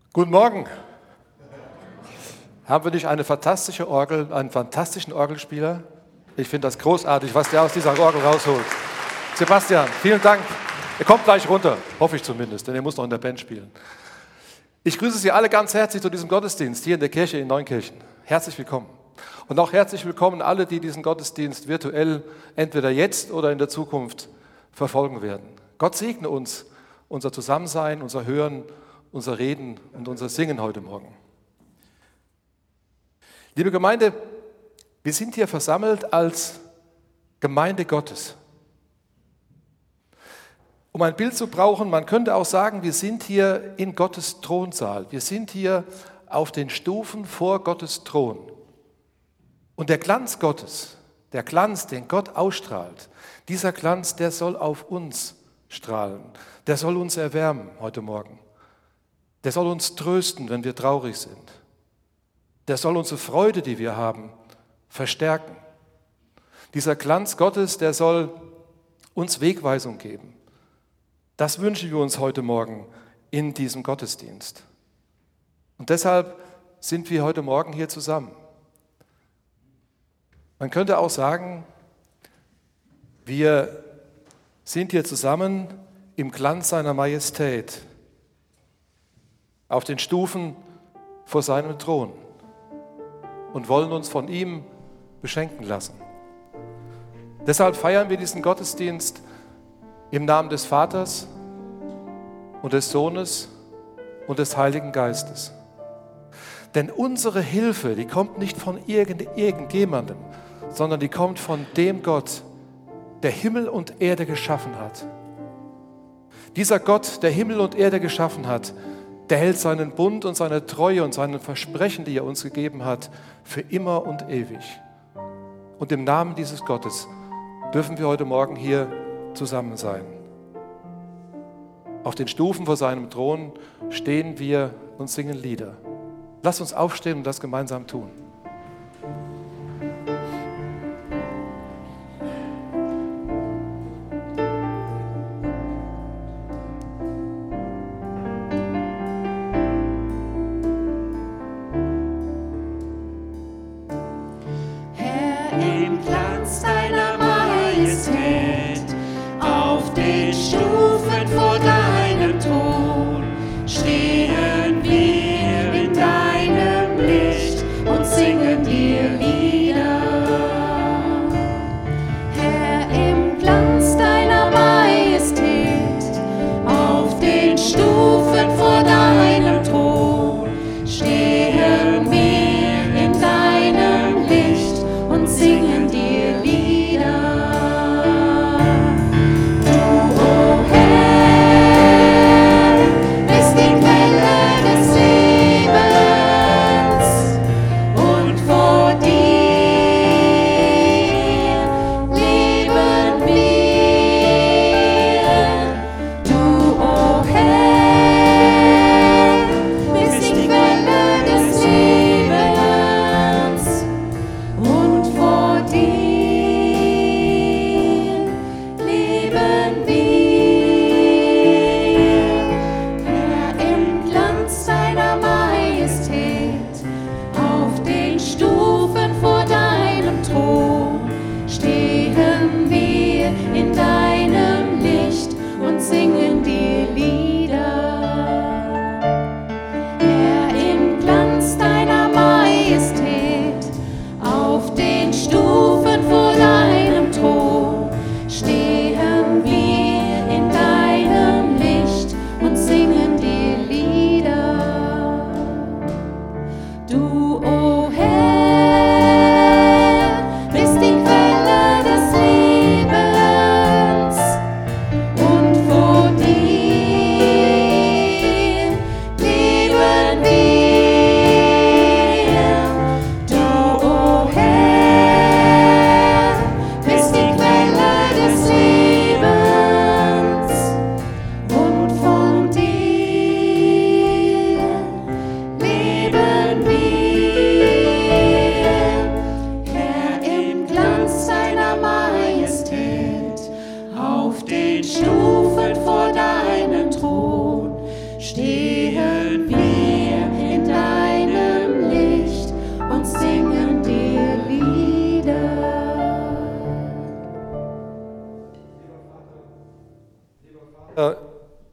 Guten Morgen. Haben wir nicht eine fantastische Orgel, einen fantastischen Orgelspieler? Ich finde das großartig, was der aus dieser Orgel rausholt. Sebastian, vielen Dank. Er kommt gleich runter, hoffe ich zumindest, denn er muss noch in der Band spielen. Ich grüße Sie alle ganz herzlich zu diesem Gottesdienst hier in der Kirche in Neunkirchen. Herzlich willkommen. Und auch herzlich willkommen alle, die diesen Gottesdienst virtuell entweder jetzt oder in der Zukunft verfolgen werden. Gott segne uns, unser Zusammensein, unser Hören, unser Reden und unser Singen heute Morgen. Liebe Gemeinde, wir sind hier versammelt als Gemeinde Gottes. Um ein Bild zu brauchen, man könnte auch sagen, wir sind hier in Gottes Thronsaal. Wir sind hier auf den Stufen vor Gottes Thron. Und der Glanz Gottes, der Glanz, den Gott ausstrahlt, dieser Glanz, der soll auf uns strahlen. Der soll uns erwärmen heute Morgen. Der soll uns trösten, wenn wir traurig sind. Der soll unsere Freude, die wir haben, verstärken. Dieser Glanz Gottes, der soll uns Wegweisung geben. Das wünschen wir uns heute Morgen in diesem Gottesdienst. Und deshalb sind wir heute Morgen hier zusammen. Man könnte auch sagen, wir sind hier zusammen im Glanz seiner Majestät, auf den Stufen vor seinem Thron und wollen uns von ihm beschenken lassen. Deshalb feiern wir diesen Gottesdienst im Namen des Vaters und des Sohnes und des Heiligen Geistes. Denn unsere Hilfe, die kommt nicht von irgendjemandem, sondern die kommt von dem Gott, der Himmel und Erde geschaffen hat. Dieser Gott, der Himmel und Erde geschaffen hat, der hält seinen Bund und seine Treue und seine Versprechen, die er uns gegeben hat, für immer und ewig. Und im Namen dieses Gottes dürfen wir heute Morgen hier zusammen sein. Auf den Stufen vor seinem Thron stehen wir und singen Lieder. Lass uns aufstehen und das gemeinsam tun. Stehen wir in deinem Licht und singen.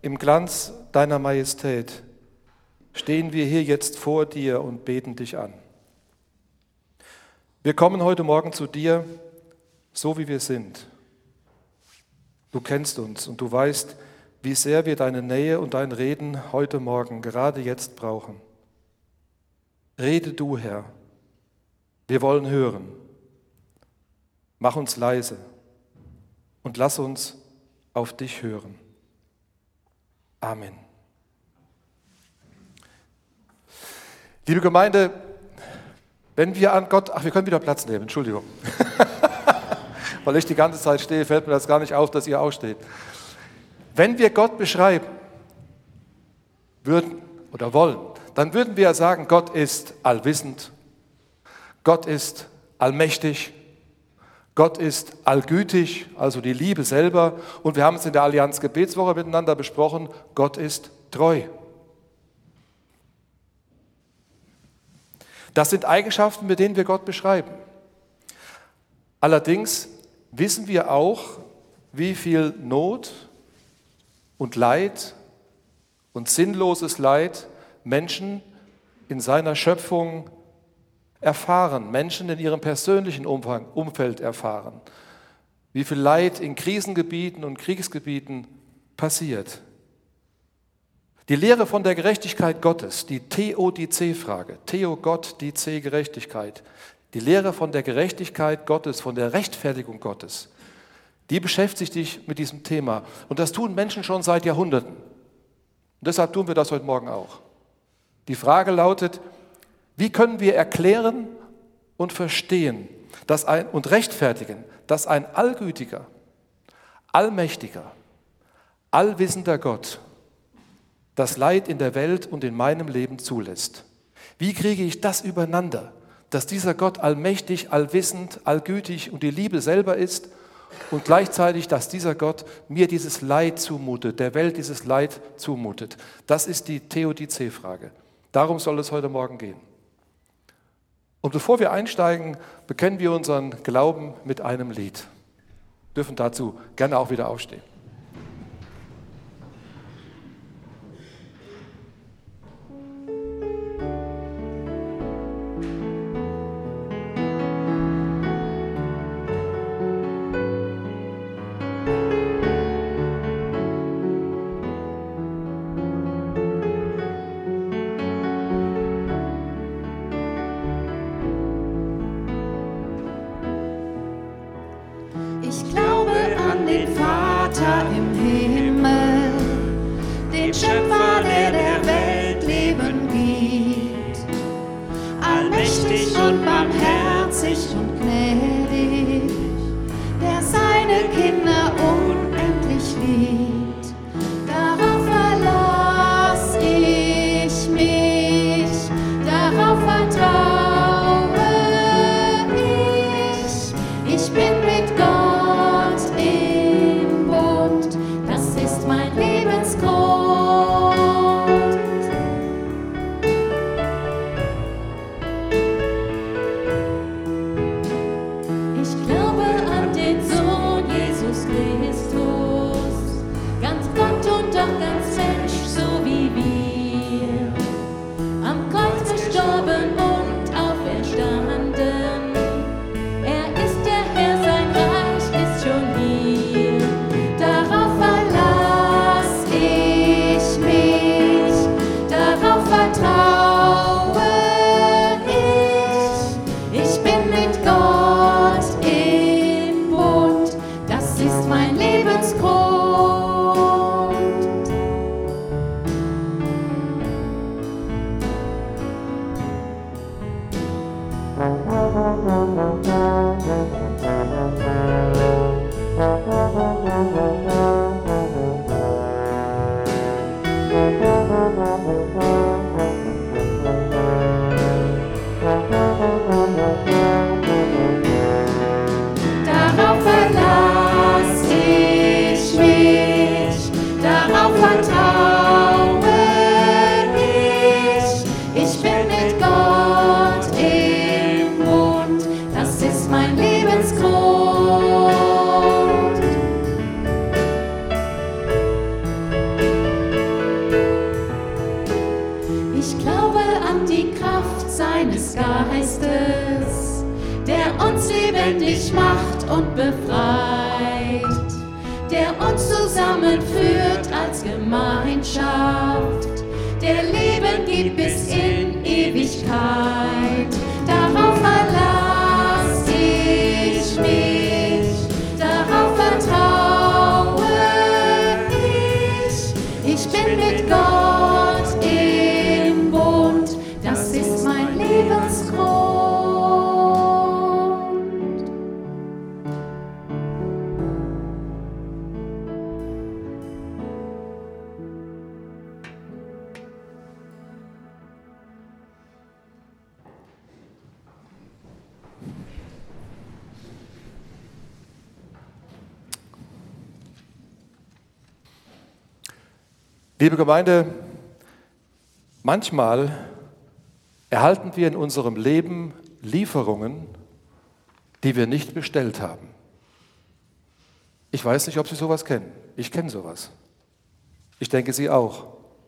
im Glanz deiner Majestät stehen wir hier jetzt vor dir und beten dich an. Wir kommen heute Morgen zu dir, so wie wir sind. Du kennst uns und du weißt, wie sehr wir deine Nähe und dein Reden heute Morgen, gerade jetzt brauchen. Rede du, Herr. Wir wollen hören. Mach uns leise und lass uns auf dich hören. Amen. Liebe Gemeinde, wenn wir an Gott, wir können wieder Platz nehmen, Entschuldigung. Weil ich die ganze Zeit stehe, fällt mir das gar nicht auf, dass ihr auch steht. Wenn wir Gott beschreiben würden oder wollen, dann würden wir sagen, Gott ist allwissend, Gott ist allmächtig, Gott ist allgütig, also die Liebe selber. Und wir haben es in der Allianz Gebetswoche miteinander besprochen, Gott ist treu. Das sind Eigenschaften, mit denen wir Gott beschreiben. Allerdings wissen wir auch, wie viel Not und Leid und sinnloses Leid Menschen in seiner Schöpfung erfahren, Menschen in ihrem persönlichen Umfeld erfahren, wie viel Leid in Krisengebieten und Kriegsgebieten passiert. Die Lehre von der Gerechtigkeit Gottes, die Theodizee-Frage, Theo Gott, Dice Gerechtigkeit, die Lehre von der Gerechtigkeit Gottes, von der Rechtfertigung Gottes, die beschäftigt sich mit diesem Thema. Und das tun Menschen schon seit Jahrhunderten. Und deshalb tun wir das heute Morgen auch. Die Frage lautet, wie können wir erklären und verstehen und rechtfertigen, dass ein allgütiger, allmächtiger, allwissender Gott das Leid in der Welt und in meinem Leben zulässt? Wie kriege ich das übereinander, dass dieser Gott allmächtig, allwissend, allgütig und die Liebe selber ist und gleichzeitig, dass dieser Gott mir dieses Leid zumutet, der Welt dieses Leid zumutet? Das ist die Theodizee-Frage. Darum soll es heute Morgen gehen. Und bevor wir einsteigen, bekennen wir unseren Glauben mit einem Lied. Wir dürfen dazu gerne auch wieder aufstehen. Ich glaube an den Vater im Himmel, den Schöpfer, der der Welt Leben gibt, allmächtig und barmherzig und gnädig, der seine Kinder unendlich liebt. Darauf verlass ich mich, darauf vertraue ich. Ich bin mit Gott im Bund, das ist mein Lebensgrund. Ich glaube an die Kraft seines Geistes, der uns lebendig macht und befreit, der uns zusammenführt als Gemeinschaft, der Leben gibt bis in Ewigkeit. Darauf verlass ich mich, darauf vertraue ich. Ich bin mit Gott im Bund, das ist mein Lebensgrund. Liebe Gemeinde, manchmal erhalten wir in unserem Leben Lieferungen, die wir nicht bestellt haben. Ich weiß nicht, ob Sie sowas kennen. Ich kenne sowas. Ich denke, Sie auch.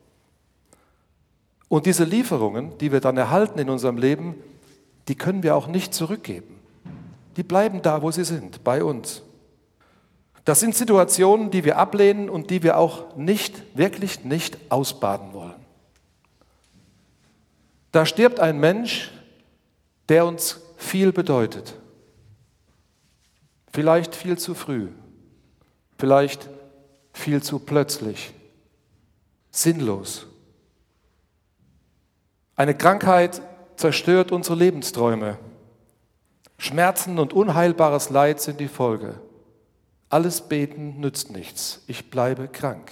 Und diese Lieferungen, die wir dann erhalten in unserem Leben, die können wir auch nicht zurückgeben. Die bleiben da, wo sie sind, bei uns. Das sind Situationen, die wir ablehnen und die wir auch wirklich nicht ausbaden wollen. Da stirbt ein Mensch, der uns viel bedeutet. Vielleicht viel zu früh, vielleicht viel zu plötzlich, sinnlos. Eine Krankheit zerstört unsere Lebensträume. Schmerzen und unheilbares Leid sind die Folge. Alles Beten nützt nichts. Ich bleibe krank.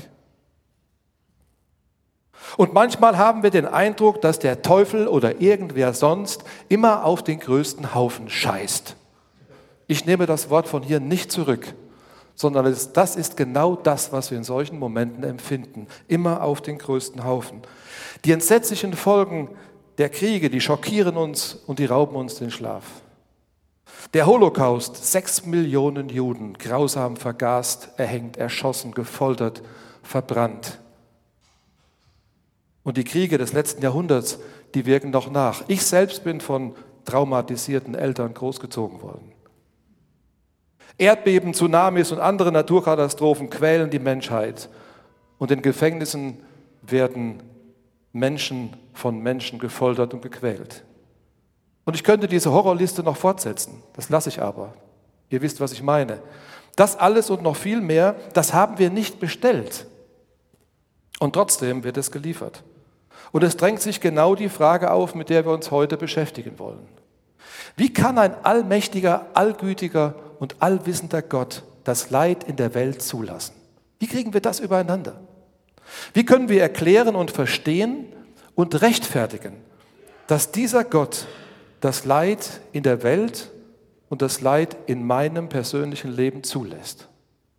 Und manchmal haben wir den Eindruck, dass der Teufel oder irgendwer sonst immer auf den größten Haufen scheißt. Ich nehme das Wort von hier nicht zurück, sondern das ist genau das, was wir in solchen Momenten empfinden. Immer auf den größten Haufen. Die entsetzlichen Folgen der Kriege, die schockieren uns und die rauben uns den Schlaf. Der Holocaust, 6 Millionen Juden, grausam vergast, erhängt, erschossen, gefoltert, verbrannt. Und die Kriege des letzten Jahrhunderts, die wirken noch nach. Ich selbst bin von traumatisierten Eltern großgezogen worden. Erdbeben, Tsunamis und andere Naturkatastrophen quälen die Menschheit. Und in Gefängnissen werden Menschen von Menschen gefoltert und gequält. Und ich könnte diese Horrorliste noch fortsetzen, das lasse ich aber. Ihr wisst, was ich meine. Das alles und noch viel mehr, das haben wir nicht bestellt. Und trotzdem wird es geliefert. Und es drängt sich genau die Frage auf, mit der wir uns heute beschäftigen wollen. Wie kann ein allmächtiger, allgütiger und allwissender Gott das Leid in der Welt zulassen? Wie kriegen wir das übereinander? Wie können wir erklären und verstehen und rechtfertigen, dass dieser Gott das Leid in der Welt und das Leid in meinem persönlichen Leben zulässt?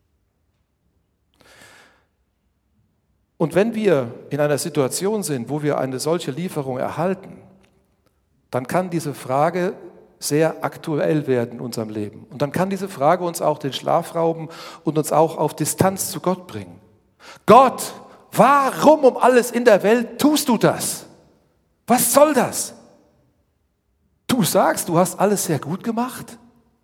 Und wenn wir in einer Situation sind, wo wir eine solche Lieferung erhalten, dann kann diese Frage sehr aktuell werden in unserem Leben. Und dann kann diese Frage uns auch den Schlaf rauben und uns auch auf Distanz zu Gott bringen. Gott, warum um alles in der Welt tust du das? Was soll das? Du sagst, du hast alles sehr gut gemacht.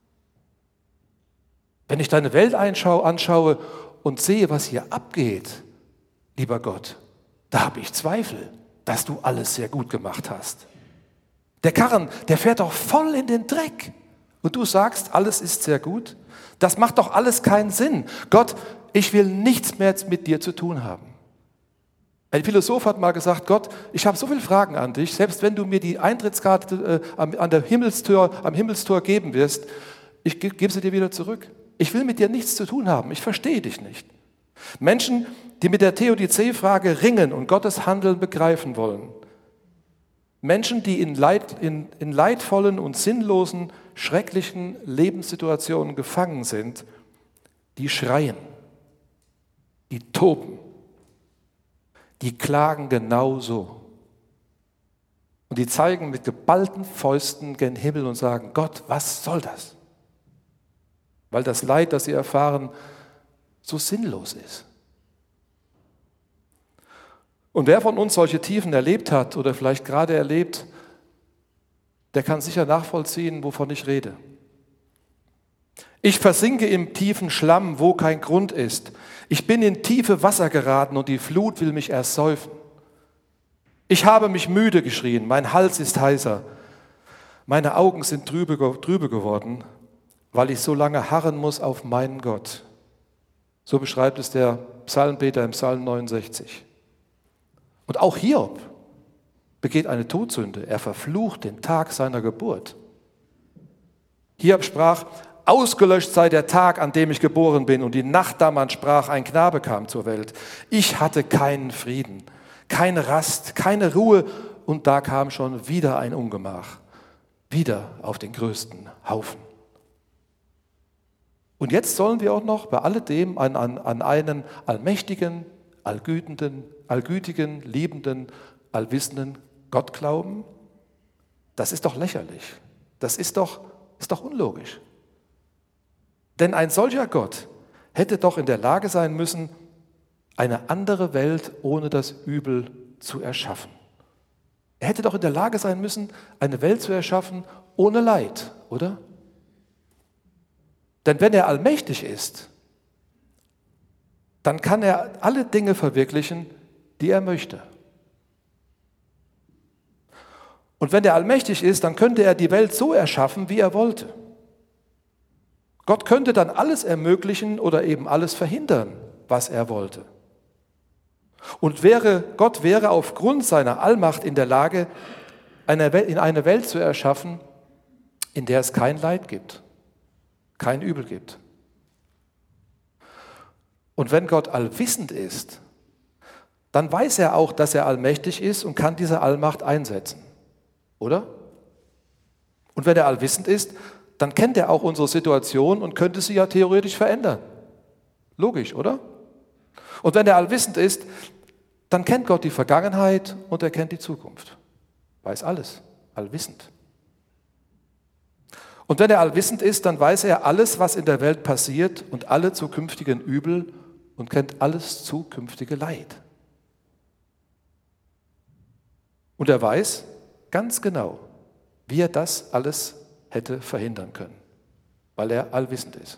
Wenn ich deine Welt anschaue und sehe, was hier abgeht, lieber Gott, da habe ich Zweifel, dass du alles sehr gut gemacht hast. Der Karren, der fährt doch voll in den Dreck. Und du sagst, alles ist sehr gut. Das macht doch alles keinen Sinn. Gott, ich will nichts mehr mit dir zu tun haben. Ein Philosoph hat mal gesagt, Gott, ich habe so viele Fragen an dich, selbst wenn du mir die Eintrittskarte am Himmelstor geben wirst, ich gebe sie dir wieder zurück. Ich will mit dir nichts zu tun haben, ich verstehe dich nicht. Menschen, die mit der Theodizee-Frage ringen und Gottes Handeln begreifen wollen. Menschen, die in leidvollen und sinnlosen, schrecklichen Lebenssituationen gefangen sind, die schreien, die toben, die klagen genauso. Und die zeigen mit geballten Fäusten gen Himmel und sagen, Gott, was soll das? Weil das Leid, das sie erfahren, so sinnlos ist. Und wer von uns solche Tiefen erlebt hat oder vielleicht gerade erlebt, der kann sicher nachvollziehen, wovon ich rede. Ich versinke im tiefen Schlamm, wo kein Grund ist. Ich bin in tiefe Wasser geraten und die Flut will mich ersäufen. Ich habe mich müde geschrien, mein Hals ist heiser. Meine Augen sind trübe geworden, weil ich so lange harren muss auf meinen Gott. So beschreibt es der Psalmbeter im Psalm 69. Und auch Hiob begeht eine Todsünde. Er verflucht den Tag seiner Geburt. Hiob sprach, ausgelöscht sei der Tag, an dem ich geboren bin, und die Nacht, da man sprach, ein Knabe kam zur Welt. Ich hatte keinen Frieden, keine Rast, keine Ruhe, und da kam schon wieder ein Ungemach, wieder auf den größten Haufen. Und jetzt sollen wir auch noch bei alledem an einen allmächtigen, allgütigen, liebenden, allwissenden Gott glauben? Das ist doch lächerlich. Das ist doch unlogisch. Denn ein solcher Gott hätte doch in der Lage sein müssen, eine andere Welt ohne das Übel zu erschaffen. Er hätte doch in der Lage sein müssen, eine Welt zu erschaffen ohne Leid, oder? Denn wenn er allmächtig ist, dann kann er alle Dinge verwirklichen, die er möchte. Und wenn er allmächtig ist, dann könnte er die Welt so erschaffen, wie er wollte. Gott könnte dann alles ermöglichen oder eben alles verhindern, was er wollte. Und Gott wäre aufgrund seiner Allmacht in der Lage, eine Welt zu erschaffen, in der es kein Leid gibt, kein Übel gibt. Und wenn Gott allwissend ist, dann weiß er auch, dass er allmächtig ist und kann diese Allmacht einsetzen. Oder? Und wenn er allwissend ist, dann kennt er auch unsere Situation und könnte sie ja theoretisch verändern. Logisch, oder? Und wenn er allwissend ist, dann kennt Gott die Vergangenheit und er kennt die Zukunft. Weiß alles, allwissend. Und wenn er allwissend ist, dann weiß er alles, was in der Welt passiert und alle zukünftigen Übel und kennt alles zukünftige Leid. Und er weiß ganz genau, wie er das alles hätte verhindern können, weil er allwissend ist.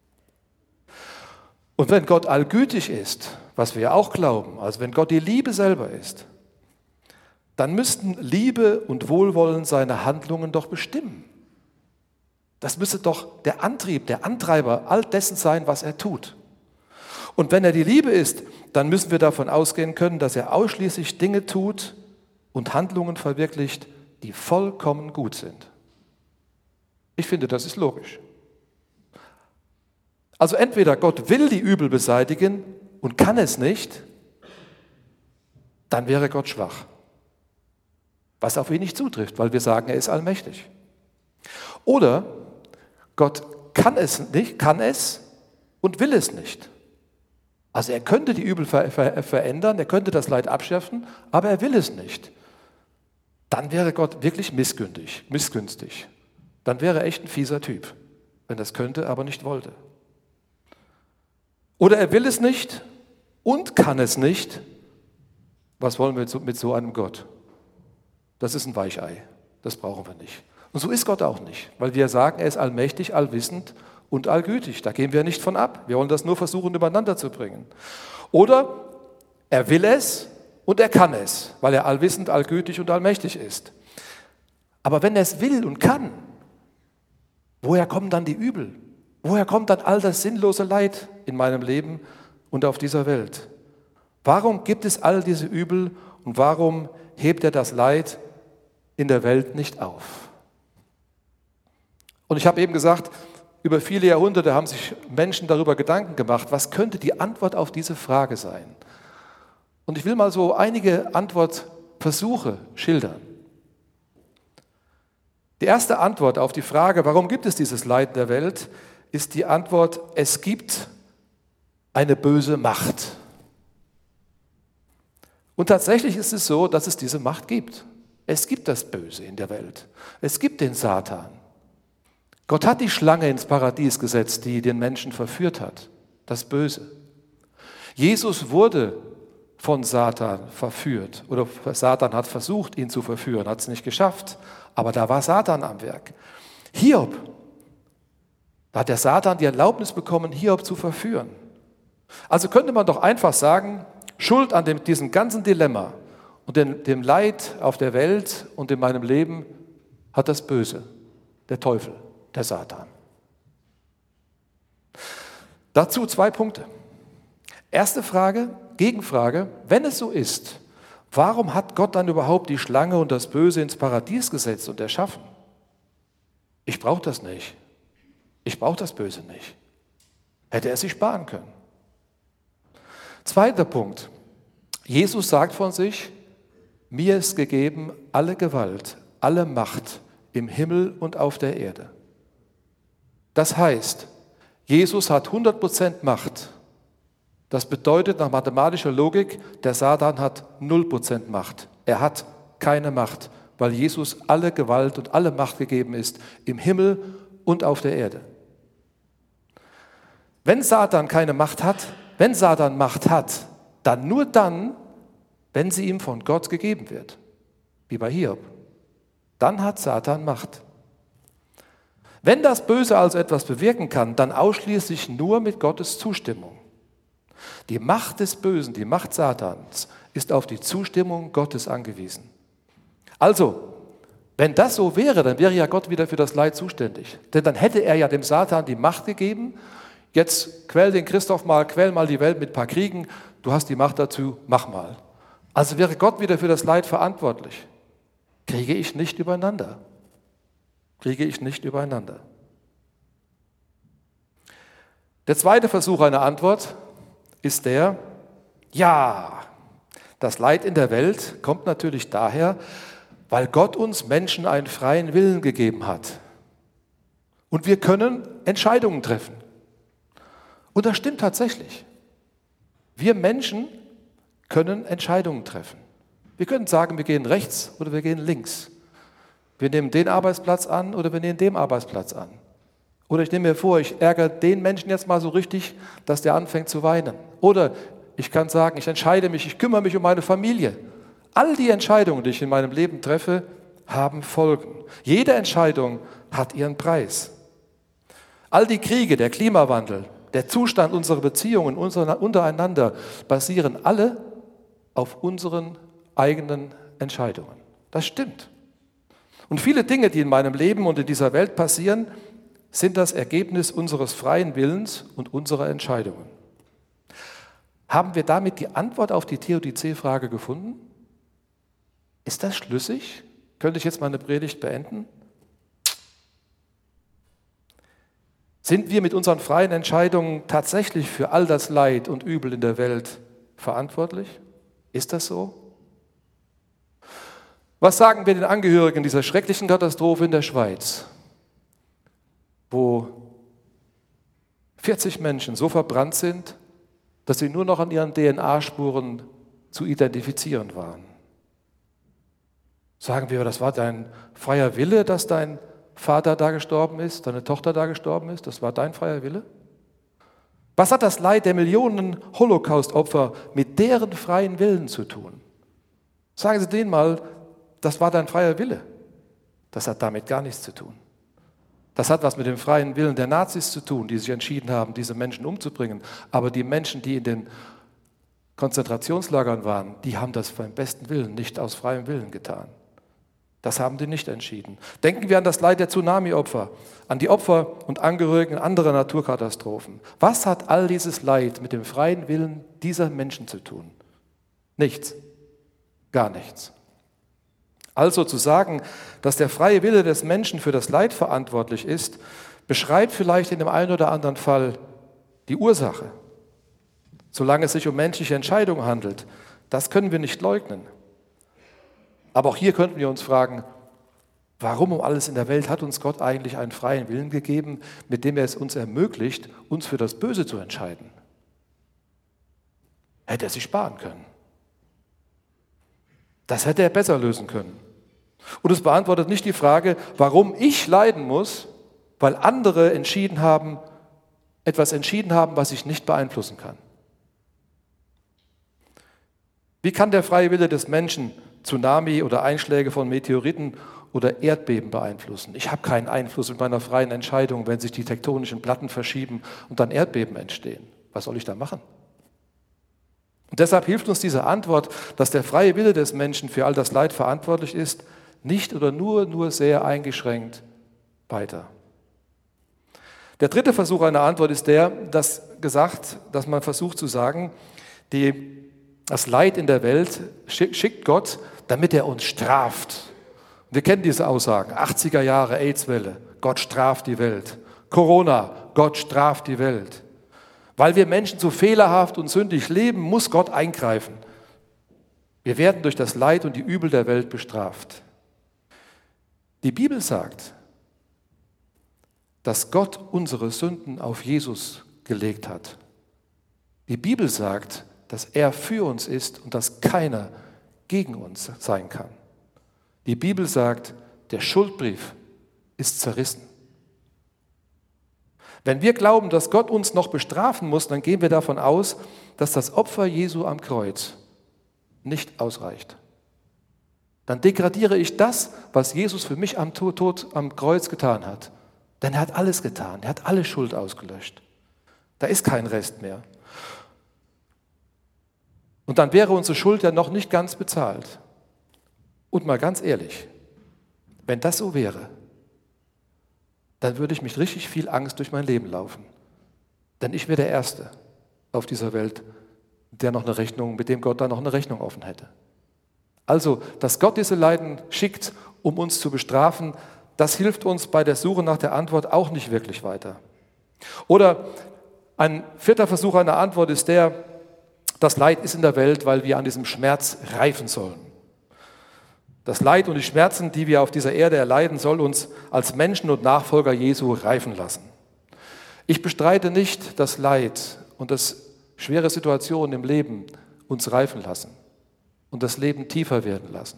Und wenn Gott allgütig ist, was wir ja auch glauben, also wenn Gott die Liebe selber ist, dann müssten Liebe und Wohlwollen seine Handlungen doch bestimmen. Das müsste doch der Antrieb, der Antreiber all dessen sein, was er tut. Und wenn er die Liebe ist, dann müssen wir davon ausgehen können, dass er ausschließlich Dinge tut und Handlungen verwirklicht, die vollkommen gut sind. Ich finde, das ist logisch. Also entweder Gott will die Übel beseitigen und kann es nicht, dann wäre Gott schwach. Was auf ihn nicht zutrifft, weil wir sagen, er ist allmächtig. Oder Gott kann es und will es nicht. Also er könnte die Übel verändern, er könnte das Leid abschaffen, aber er will es nicht. Dann wäre Gott wirklich missgünstig. Dann wäre er echt ein fieser Typ, wenn er es könnte, aber nicht wollte. Oder er will es nicht und kann es nicht. Was wollen wir mit so einem Gott? Das ist ein Weichei. Das brauchen wir nicht. Und so ist Gott auch nicht, weil wir sagen, er ist allmächtig, allwissend und allgütig. Da gehen wir nicht von ab. Wir wollen das nur versuchen, übereinander zu bringen. Oder er will es und er kann es, weil er allwissend, allgütig und allmächtig ist. Aber wenn er es will und kann, woher kommen dann die Übel? Woher kommt dann all das sinnlose Leid in meinem Leben und auf dieser Welt? Warum gibt es all diese Übel und warum hebt er das Leid in der Welt nicht auf? Und ich habe eben gesagt, über viele Jahrhunderte haben sich Menschen darüber Gedanken gemacht, was könnte die Antwort auf diese Frage sein? Und ich will mal so einige Antwortversuche schildern. Die erste Antwort auf die Frage, warum gibt es dieses Leid in der Welt, ist die Antwort, es gibt eine böse Macht. Und tatsächlich ist es so, dass es diese Macht gibt. Es gibt das Böse in der Welt. Es gibt den Satan. Gott hat die Schlange ins Paradies gesetzt, die den Menschen verführt hat. Das Böse. Jesus wurde von Satan verführt. Oder Satan hat versucht, ihn zu verführen, hat es nicht geschafft. Aber da war Satan am Werk. Hiob, da hat der Satan die Erlaubnis bekommen, Hiob zu verführen. Also könnte man doch einfach sagen, Schuld an diesem ganzen Dilemma und dem Leid auf der Welt und in meinem Leben hat das Böse, der Teufel, der Satan. Dazu 2 Punkte. Erste Frage, Gegenfrage, wenn es so ist, warum hat Gott dann überhaupt die Schlange und das Böse ins Paradies gesetzt und erschaffen? Ich brauche das nicht. Ich brauche das Böse nicht. Hätte er sich sparen können. Zweiter Punkt. Jesus sagt von sich, mir ist gegeben alle Gewalt, alle Macht im Himmel und auf der Erde. Das heißt, Jesus hat 100% Macht. Das bedeutet nach mathematischer Logik, der Satan hat 0% Macht. Er hat keine Macht, weil Jesus alle Gewalt und alle Macht gegeben ist im Himmel und auf der Erde. Wenn Satan keine Macht hat, wenn Satan Macht hat, dann nur dann, wenn sie ihm von Gott gegeben wird, wie bei Hiob. Dann hat Satan Macht. Wenn das Böse also etwas bewirken kann, dann ausschließlich nur mit Gottes Zustimmung. Die Macht des Bösen, die Macht Satans, ist auf die Zustimmung Gottes angewiesen. Also, wenn das so wäre, dann wäre ja Gott wieder für das Leid zuständig. Denn dann hätte er ja dem Satan die Macht gegeben, jetzt quäl den Christoph mal, quäl mal die Welt mit ein paar Kriegen, du hast die Macht dazu, mach mal. Also wäre Gott wieder für das Leid verantwortlich. Kriege ich nicht übereinander. Kriege ich nicht übereinander. Der zweite Versuch einer Antwort ist der, ja, das Leid in der Welt kommt natürlich daher, weil Gott uns Menschen einen freien Willen gegeben hat. Und wir können Entscheidungen treffen. Und das stimmt tatsächlich. Wir Menschen können Entscheidungen treffen. Wir können sagen, wir gehen rechts oder wir gehen links. Wir nehmen den Arbeitsplatz an oder wir nehmen den Arbeitsplatz an. Oder ich nehme mir vor, ich ärgere den Menschen jetzt mal so richtig, dass der anfängt zu weinen. Oder ich kann sagen, ich entscheide mich, ich kümmere mich um meine Familie. All die Entscheidungen, die ich in meinem Leben treffe, haben Folgen. Jede Entscheidung hat ihren Preis. All die Kriege, der Klimawandel, der Zustand unserer Beziehungen untereinander basieren alle auf unseren eigenen Entscheidungen. Das stimmt. Und viele Dinge, die in meinem Leben und in dieser Welt passieren, sind das Ergebnis unseres freien Willens und unserer Entscheidungen. Haben wir damit die Antwort auf die Theodizee-Frage gefunden? Ist das schlüssig? Könnte ich jetzt meine Predigt beenden? Sind wir mit unseren freien Entscheidungen tatsächlich für all das Leid und Übel in der Welt verantwortlich? Ist das so? Was sagen wir den Angehörigen dieser schrecklichen Katastrophe in der Schweiz, wo 40 Menschen so verbrannt sind, dass sie nur noch an ihren DNA-Spuren zu identifizieren waren? Sagen wir, das war dein freier Wille, dass dein Vater da gestorben ist, deine Tochter da gestorben ist? Das war dein freier Wille? Was hat das Leid der Millionen Holocaust-Opfer mit deren freien Willen zu tun? Sagen Sie denen mal, das war dein freier Wille. Das hat damit gar nichts zu tun. Das hat was mit dem freien Willen der Nazis zu tun, die sich entschieden haben, diese Menschen umzubringen. Aber die Menschen, die in den Konzentrationslagern waren, die haben das beim besten Willen, nicht aus freiem Willen getan. Das haben die nicht entschieden. Denken wir an das Leid der Tsunami-Opfer, an die Opfer und Angehörigen anderer Naturkatastrophen. Was hat all dieses Leid mit dem freien Willen dieser Menschen zu tun? Nichts. Gar nichts. Also zu sagen, dass der freie Wille des Menschen für das Leid verantwortlich ist, beschreibt vielleicht in dem einen oder anderen Fall die Ursache. Solange es sich um menschliche Entscheidungen handelt, das können wir nicht leugnen. Aber auch hier könnten wir uns fragen, warum um alles in der Welt hat uns Gott eigentlich einen freien Willen gegeben, mit dem er es uns ermöglicht, uns für das Böse zu entscheiden? Hätte er sich sparen können. Das hätte er besser lösen können. Und es beantwortet nicht die Frage, warum ich leiden muss, weil andere etwas entschieden haben, was ich nicht beeinflussen kann. Wie kann der freie Wille des Menschen Tsunami oder Einschläge von Meteoriten oder Erdbeben beeinflussen? Ich habe keinen Einfluss mit meiner freien Entscheidung, wenn sich die tektonischen Platten verschieben und dann Erdbeben entstehen. Was soll ich da machen? Und deshalb hilft uns diese Antwort, dass der freie Wille des Menschen für all das Leid verantwortlich ist, nicht oder nur sehr eingeschränkt weiter. Der dritte Versuch einer Antwort ist dass man versucht zu sagen, das Leid in der Welt schickt Gott, damit er uns straft. Wir kennen diese Aussagen, 80er Jahre AIDS-Welle, Gott straft die Welt. Corona, Gott straft die Welt. Weil wir Menschen so fehlerhaft und sündig leben, muss Gott eingreifen. Wir werden durch das Leid und die Übel der Welt bestraft. Die Bibel sagt, dass Gott unsere Sünden auf Jesus gelegt hat. Die Bibel sagt, dass er für uns ist und dass keiner gegen uns sein kann. Die Bibel sagt, der Schuldbrief ist zerrissen. Wenn wir glauben, dass Gott uns noch bestrafen muss, dann gehen wir davon aus, dass das Opfer Jesu am Kreuz nicht ausreicht. Dann degradiere ich das, was Jesus für mich am Tod am Kreuz getan hat. Denn er hat alles getan, er hat alle Schuld ausgelöscht. Da ist kein Rest mehr. Und dann wäre unsere Schuld ja noch nicht ganz bezahlt. Und mal ganz ehrlich, wenn das so wäre, dann würde ich mit richtig viel Angst durch mein Leben laufen. Denn ich wäre der Erste auf dieser Welt, mit dem Gott da noch eine Rechnung offen hätte. Also, dass Gott diese Leiden schickt, um uns zu bestrafen, das hilft uns bei der Suche nach der Antwort auch nicht wirklich weiter. Oder ein vierter Versuch einer Antwort ist das Leid ist in der Welt, weil wir an diesem Schmerz reifen sollen. Das Leid und die Schmerzen, die wir auf dieser Erde erleiden, soll uns als Menschen und Nachfolger Jesu reifen lassen. Ich bestreite nicht, dass Leid und das schwere Situationen im Leben uns reifen lassen und das Leben tiefer werden lassen.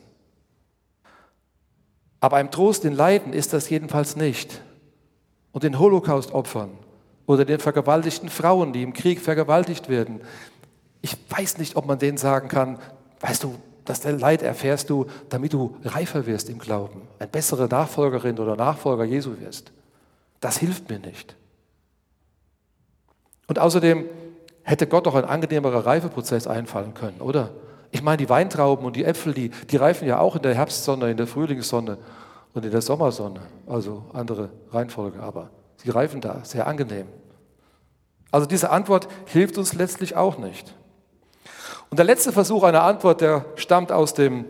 Aber ein Trost in Leiden ist das jedenfalls nicht. Und den Holocaust-Opfern oder den vergewaltigten Frauen, die im Krieg vergewaltigt werden, ich weiß nicht, ob man denen sagen kann, weißt du, das Leid erfährst du, damit du reifer wirst im Glauben, eine bessere Nachfolgerin oder Nachfolger Jesu wirst. Das hilft mir nicht. Und außerdem hätte Gott doch ein angenehmerer Reifeprozess einfallen können, oder? Ich meine, die Weintrauben und die Äpfel, die reifen ja auch in der Herbstsonne, in der Frühlingssonne und in der Sommersonne. Also andere Reihenfolge, aber sie reifen da, sehr angenehm. Also diese Antwort hilft uns letztlich auch nicht. Und der letzte Versuch einer Antwort, der stammt aus dem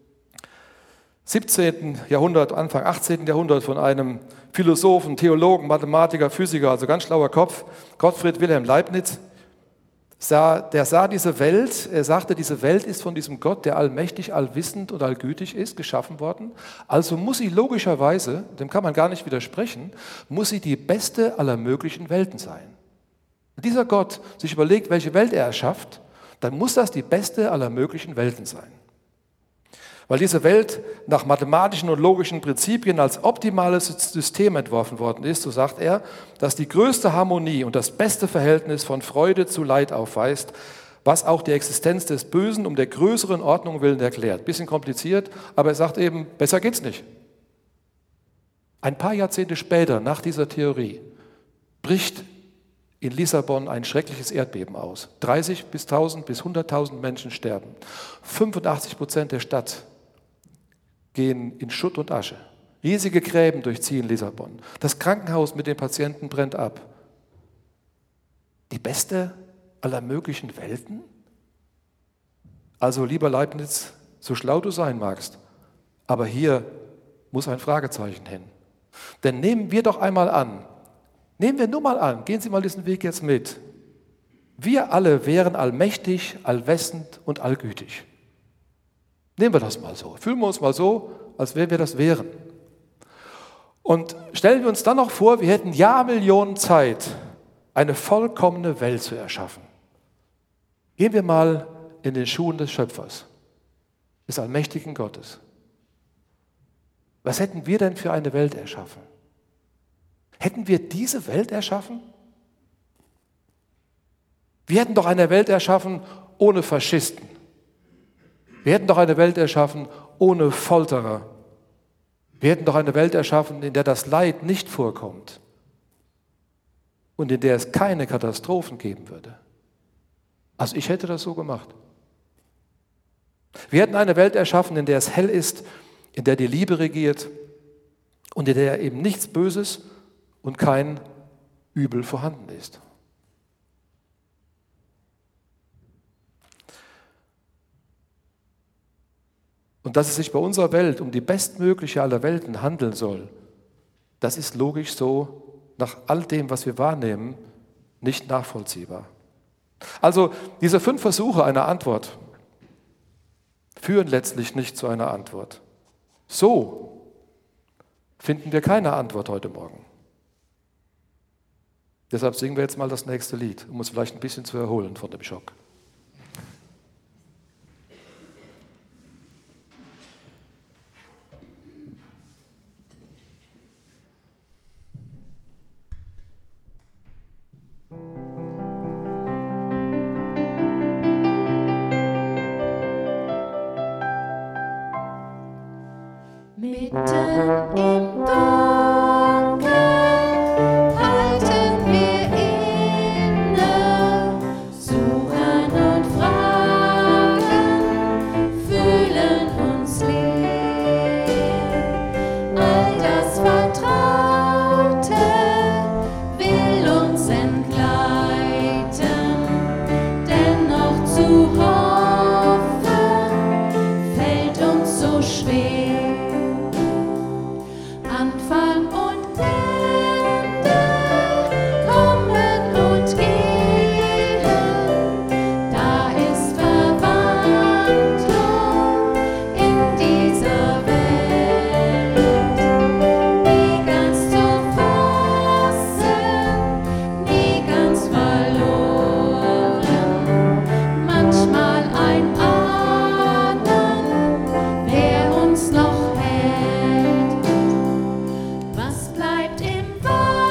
17. Jahrhundert, Anfang 18. Jahrhundert von einem Philosophen, Theologen, Mathematiker, Physiker, also ganz schlauer Kopf, Gottfried Wilhelm Leibniz. Der sah diese Welt, er sagte, diese Welt ist von diesem Gott, der allmächtig, allwissend und allgütig ist, geschaffen worden. Also muss sie logischerweise, dem kann man gar nicht widersprechen, muss sie die beste aller möglichen Welten sein. Wenn dieser Gott sich überlegt, welche Welt er erschafft, dann muss das die beste aller möglichen Welten sein. Weil diese Welt nach mathematischen und logischen Prinzipien als optimales System entworfen worden ist, so sagt er, dass die größte Harmonie und das beste Verhältnis von Freude zu Leid aufweist, was auch die Existenz des Bösen um der größeren Ordnung willen erklärt. Bisschen kompliziert, aber er sagt eben, besser geht's nicht. Ein paar Jahrzehnte später, nach dieser Theorie, bricht in Lissabon ein schreckliches Erdbeben aus. 30 bis 1000 bis 100.000 Menschen sterben. 85% der Stadt gehen in Schutt und Asche. Riesige Gräben durchziehen Lissabon. Das Krankenhaus mit den Patienten brennt ab. Die beste aller möglichen Welten? Also, lieber Leibniz, so schlau du sein magst, aber hier muss ein Fragezeichen hin. Denn nehmen wir nur mal an, gehen Sie mal diesen Weg jetzt mit. Wir alle wären allmächtig, allwissend und allgütig. Nehmen wir das mal so. Fühlen wir uns mal so, als wenn wir das wären. Und stellen wir uns dann noch vor, wir hätten Jahrmillionen Zeit, eine vollkommene Welt zu erschaffen. Gehen wir mal in den Schuhen des Schöpfers, des allmächtigen Gottes. Was hätten wir denn für eine Welt erschaffen? Hätten wir diese Welt erschaffen? Wir hätten doch eine Welt erschaffen ohne Faschisten, Wir hätten doch eine Welt erschaffen ohne Folterer. Wir hätten doch eine Welt erschaffen, in der das Leid nicht vorkommt und in der es keine Katastrophen geben würde. Also ich hätte das so gemacht. Wir hätten eine Welt erschaffen, in der es hell ist, in der die Liebe regiert und in der eben nichts Böses und kein Übel vorhanden ist. Und dass es sich bei unserer Welt um die bestmögliche aller Welten handeln soll, das ist logisch so, nach all dem, was wir wahrnehmen, nicht nachvollziehbar. Also diese 5 Versuche einer Antwort führen letztlich nicht zu einer Antwort. So finden wir keine Antwort heute Morgen. Deshalb singen wir jetzt mal das nächste Lied, um uns vielleicht ein bisschen zu erholen von dem Schock. Mitten im Dunkeln halten wir inne, suchen und fragen, fühlen uns leer. All das Vertraute will uns entgleiten, dennoch zu hoffen fällt uns so schwer. Anfang und Ende kommen und gehen, da ist Verwandlung in dieser Welt, nie ganz zu fassen, nie ganz verloren, manchmal ein Ahnen, wer uns noch hält. Was bleibt im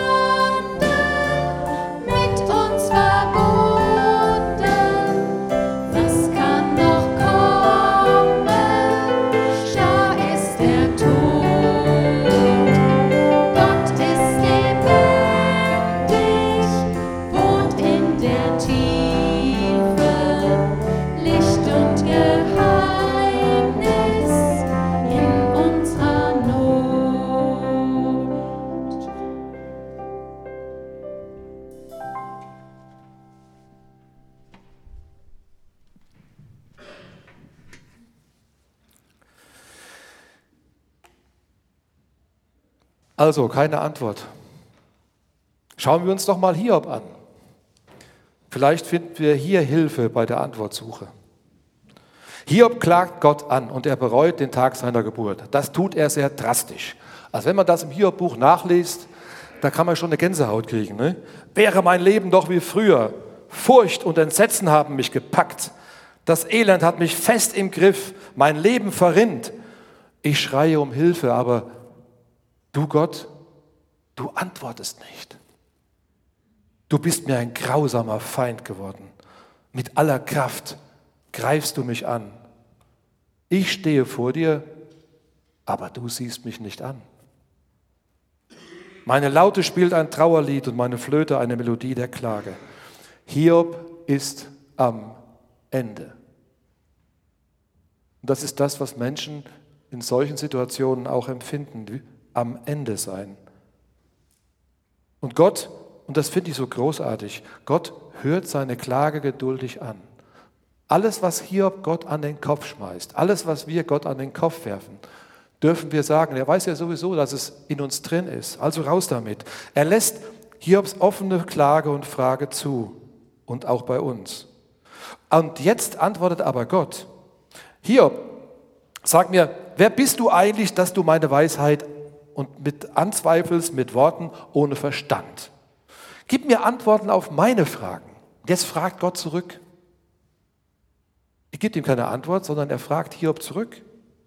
Wandel mit uns verbunden? Was kann noch kommen? Starr ist der Tod. Gott ist lebendig, wohnt in der Tiefe, Licht und Geheimnis in unserer Not. Also keine Antwort. Schauen wir uns doch mal Hiob an. Vielleicht finden wir hier Hilfe bei der Antwortsuche. Hiob klagt Gott an und er bereut den Tag seiner Geburt. Das tut er sehr drastisch. Also wenn man das im Hiob-Buch nachliest, da kann man schon eine Gänsehaut kriegen. Ne? Wäre mein Leben doch wie früher. Furcht und Entsetzen haben mich gepackt. Das Elend hat mich fest im Griff. Mein Leben verrinnt. Ich schreie um Hilfe, aber du Gott, du antwortest nicht. Du bist mir ein grausamer Feind geworden. Mit aller Kraft greifst du mich an. Ich stehe vor dir, aber du siehst mich nicht an. Meine Laute spielt ein Trauerlied und meine Flöte eine Melodie der Klage. Hiob ist am Ende. Und das ist das, was Menschen in solchen Situationen auch empfinden, am Ende sein. Und Gott, und das finde ich so großartig, Gott hört seine Klage geduldig an. Alles, was Hiob Gott an den Kopf schmeißt, alles, was wir Gott an den Kopf werfen, dürfen wir sagen, er weiß ja sowieso, dass es in uns drin ist, also raus damit. Er lässt Hiobs offene Klage und Frage zu und auch bei uns. Und jetzt antwortet aber Gott, Hiob, sag mir, wer bist du eigentlich, dass du meine Weisheit und mit anzweifelst mit Worten ohne Verstand? Gib mir Antworten auf meine Fragen. Jetzt fragt Gott zurück. Er gibt ihm keine Antwort, sondern er fragt Hiob zurück.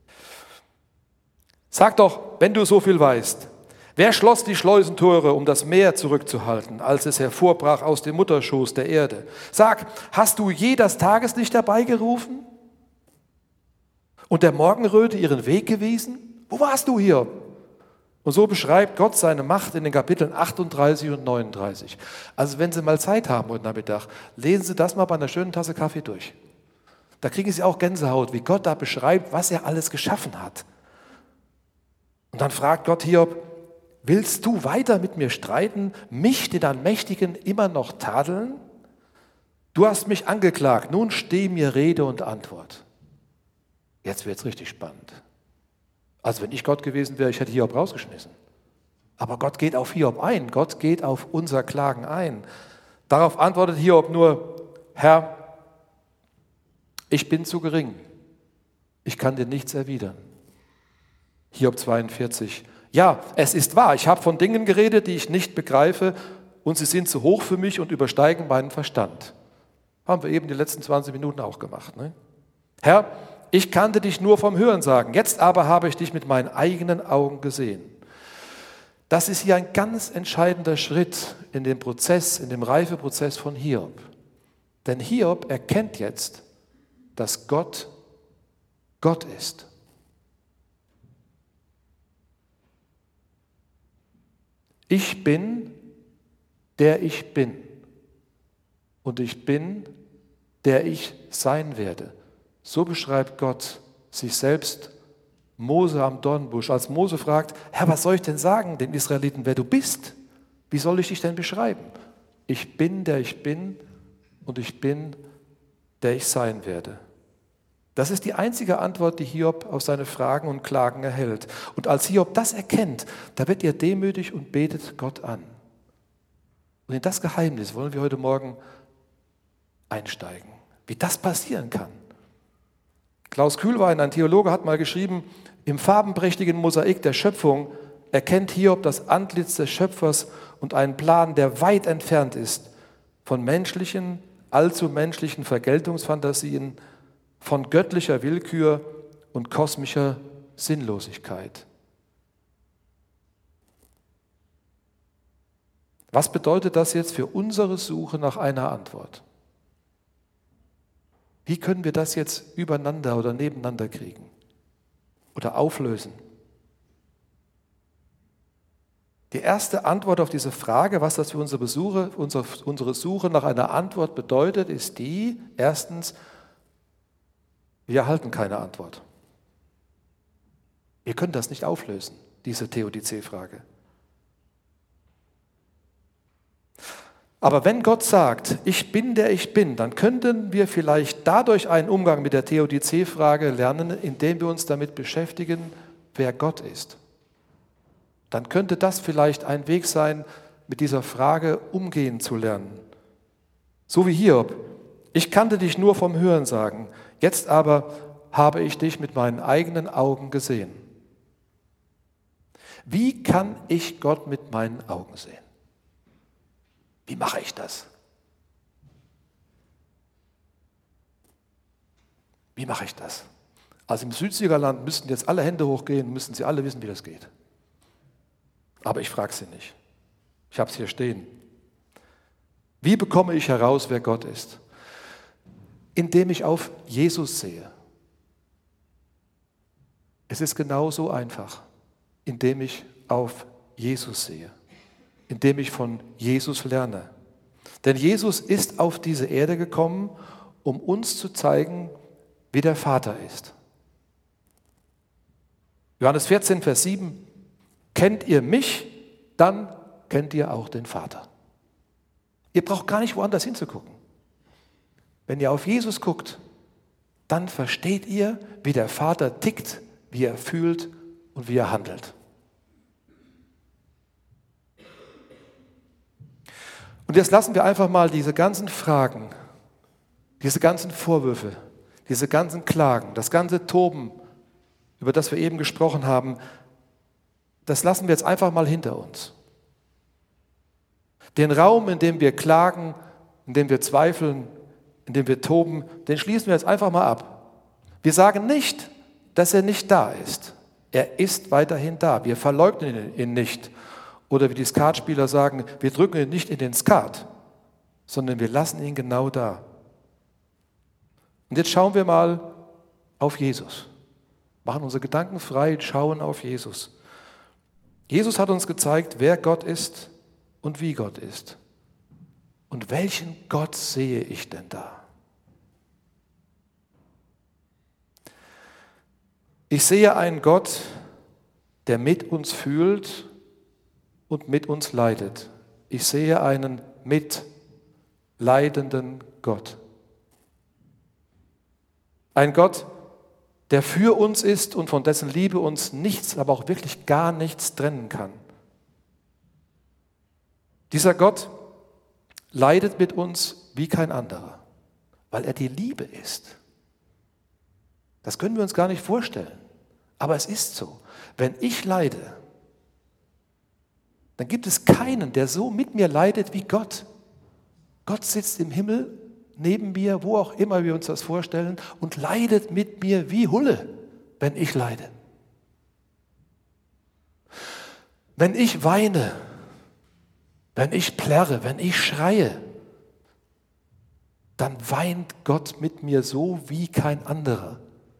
Sag doch, wenn du so viel weißt, wer schloss die Schleusentore, um das Meer zurückzuhalten, als es hervorbrach aus dem Mutterschoß der Erde? Sag, hast du je das Tageslicht herbeigerufen? und der Morgenröte ihren Weg gewiesen? Wo warst du, Hiob? Und so beschreibt Gott seine Macht in den Kapiteln 38 und 39. Also wenn Sie mal Zeit haben heute Nachmittag, lesen Sie das mal bei einer schönen Tasse Kaffee durch. Da kriegen Sie auch Gänsehaut, wie Gott da beschreibt, was er alles geschaffen hat. Und dann fragt Gott Hiob, willst du weiter mit mir streiten, mich, den Allmächtigen, immer noch tadeln? Du hast mich angeklagt, nun steh mir Rede und Antwort. Jetzt wird es richtig spannend. Also wenn ich Gott gewesen wäre, ich hätte Hiob rausgeschmissen. Aber Gott geht auf Hiob ein, Gott geht auf unser Klagen ein. Darauf antwortet Hiob nur, Herr, ich bin zu gering, ich kann dir nichts erwidern. Hiob 42, ja, es ist wahr, ich habe von Dingen geredet, die ich nicht begreife und sie sind zu hoch für mich und übersteigen meinen Verstand. Haben wir eben die letzten 20 Minuten auch gemacht. Ne? Herr, ich kannte dich nur vom Hörensagen, jetzt aber habe ich dich mit meinen eigenen Augen gesehen. Das ist hier ein ganz entscheidender Schritt in dem Prozess, in dem Reifeprozess von Hiob. Denn Hiob erkennt jetzt, dass Gott Gott ist. Ich bin, der ich bin. Und ich bin, der ich sein werde. So beschreibt Gott sich selbst Mose am Dornbusch. Als Mose fragt, Herr, was soll ich denn sagen den Israeliten, wer du bist? Wie soll ich dich denn beschreiben? Ich bin, der ich bin und ich bin, der ich sein werde. Das ist die einzige Antwort, die Hiob auf seine Fragen und Klagen erhält. Und als Hiob das erkennt, da wird er demütig und betet Gott an. Und in das Geheimnis wollen wir heute Morgen einsteigen, wie das passieren kann. Klaus Kühlwein, ein Theologe, hat mal geschrieben, im farbenprächtigen Mosaik der Schöpfung erkennt Hiob das Antlitz des Schöpfers und einen Plan, der weit entfernt ist von menschlichen, allzu menschlichen Vergeltungsfantasien, von göttlicher Willkür und kosmischer Sinnlosigkeit. Was bedeutet das jetzt für unsere Suche nach einer Antwort? Wie können wir das jetzt übereinander oder nebeneinander kriegen oder auflösen? Die erste Antwort auf diese Frage, was das für unsere Suche nach einer Antwort bedeutet, ist die, erstens, wir erhalten keine Antwort. Wir können das nicht auflösen, diese Theodizee-Frage. Aber wenn Gott sagt, ich bin, der ich bin, dann könnten wir vielleicht dadurch einen Umgang mit der Theodizee-Frage lernen, indem wir uns damit beschäftigen, wer Gott ist. Dann könnte das vielleicht ein Weg sein, mit dieser Frage umgehen zu lernen. So wie Hiob, ich kannte dich nur vom Hörensagen, jetzt aber habe ich dich mit meinen eigenen Augen gesehen. Wie kann ich Gott mit meinen Augen sehen? Wie mache ich das? Wie mache ich das? Also im Südsiegerland müssten jetzt alle Hände hochgehen, müssten Sie alle wissen, wie das geht. Aber ich frage Sie nicht. Ich habe es hier stehen. Wie bekomme ich heraus, wer Gott ist? Indem ich auf Jesus sehe. Es ist genauso einfach, indem ich auf Jesus sehe. Indem ich von Jesus lerne. Denn Jesus ist auf diese Erde gekommen, um uns zu zeigen, wie der Vater ist. Johannes 14, Vers 7, kennt ihr mich, dann kennt ihr auch den Vater. Ihr braucht gar nicht woanders hinzugucken. Wenn ihr auf Jesus guckt, dann versteht ihr, wie der Vater tickt, wie er fühlt und wie er handelt. Und jetzt lassen wir einfach mal diese ganzen Fragen, diese ganzen Vorwürfe, diese ganzen Klagen, das ganze Toben, über das wir eben gesprochen haben, das lassen wir jetzt einfach mal hinter uns. Den Raum, in dem wir klagen, in dem wir zweifeln, in dem wir toben, den schließen wir jetzt einfach mal ab. Wir sagen nicht, dass er nicht da ist. Er ist weiterhin da. Wir verleugnen ihn nicht. Oder wie die Skatspieler sagen, wir drücken ihn nicht in den Skat, sondern wir lassen ihn genau da. Und jetzt schauen wir mal auf Jesus. machen unsere Gedanken frei, schauen auf Jesus. Jesus hat uns gezeigt, wer Gott ist und wie Gott ist. Und welchen Gott sehe ich denn da? Ich sehe einen Gott, der mit uns fühlt und mit uns leidet. Ich sehe einen mitleidenden Gott. Ein Gott, der für uns ist und von dessen Liebe uns nichts, aber auch wirklich gar nichts trennen kann. Dieser Gott leidet mit uns wie kein anderer, weil er die Liebe ist. Das können wir uns gar nicht vorstellen, aber es ist so. Wenn ich leide, dann gibt es keinen, der so mit mir leidet wie Gott. Gott sitzt im Himmel neben mir, wo auch immer wir uns das vorstellen, und leidet mit mir wie Hulle, wenn ich leide. Wenn ich weine, wenn ich plärre, wenn ich schreie, dann weint Gott mit mir so wie kein anderer.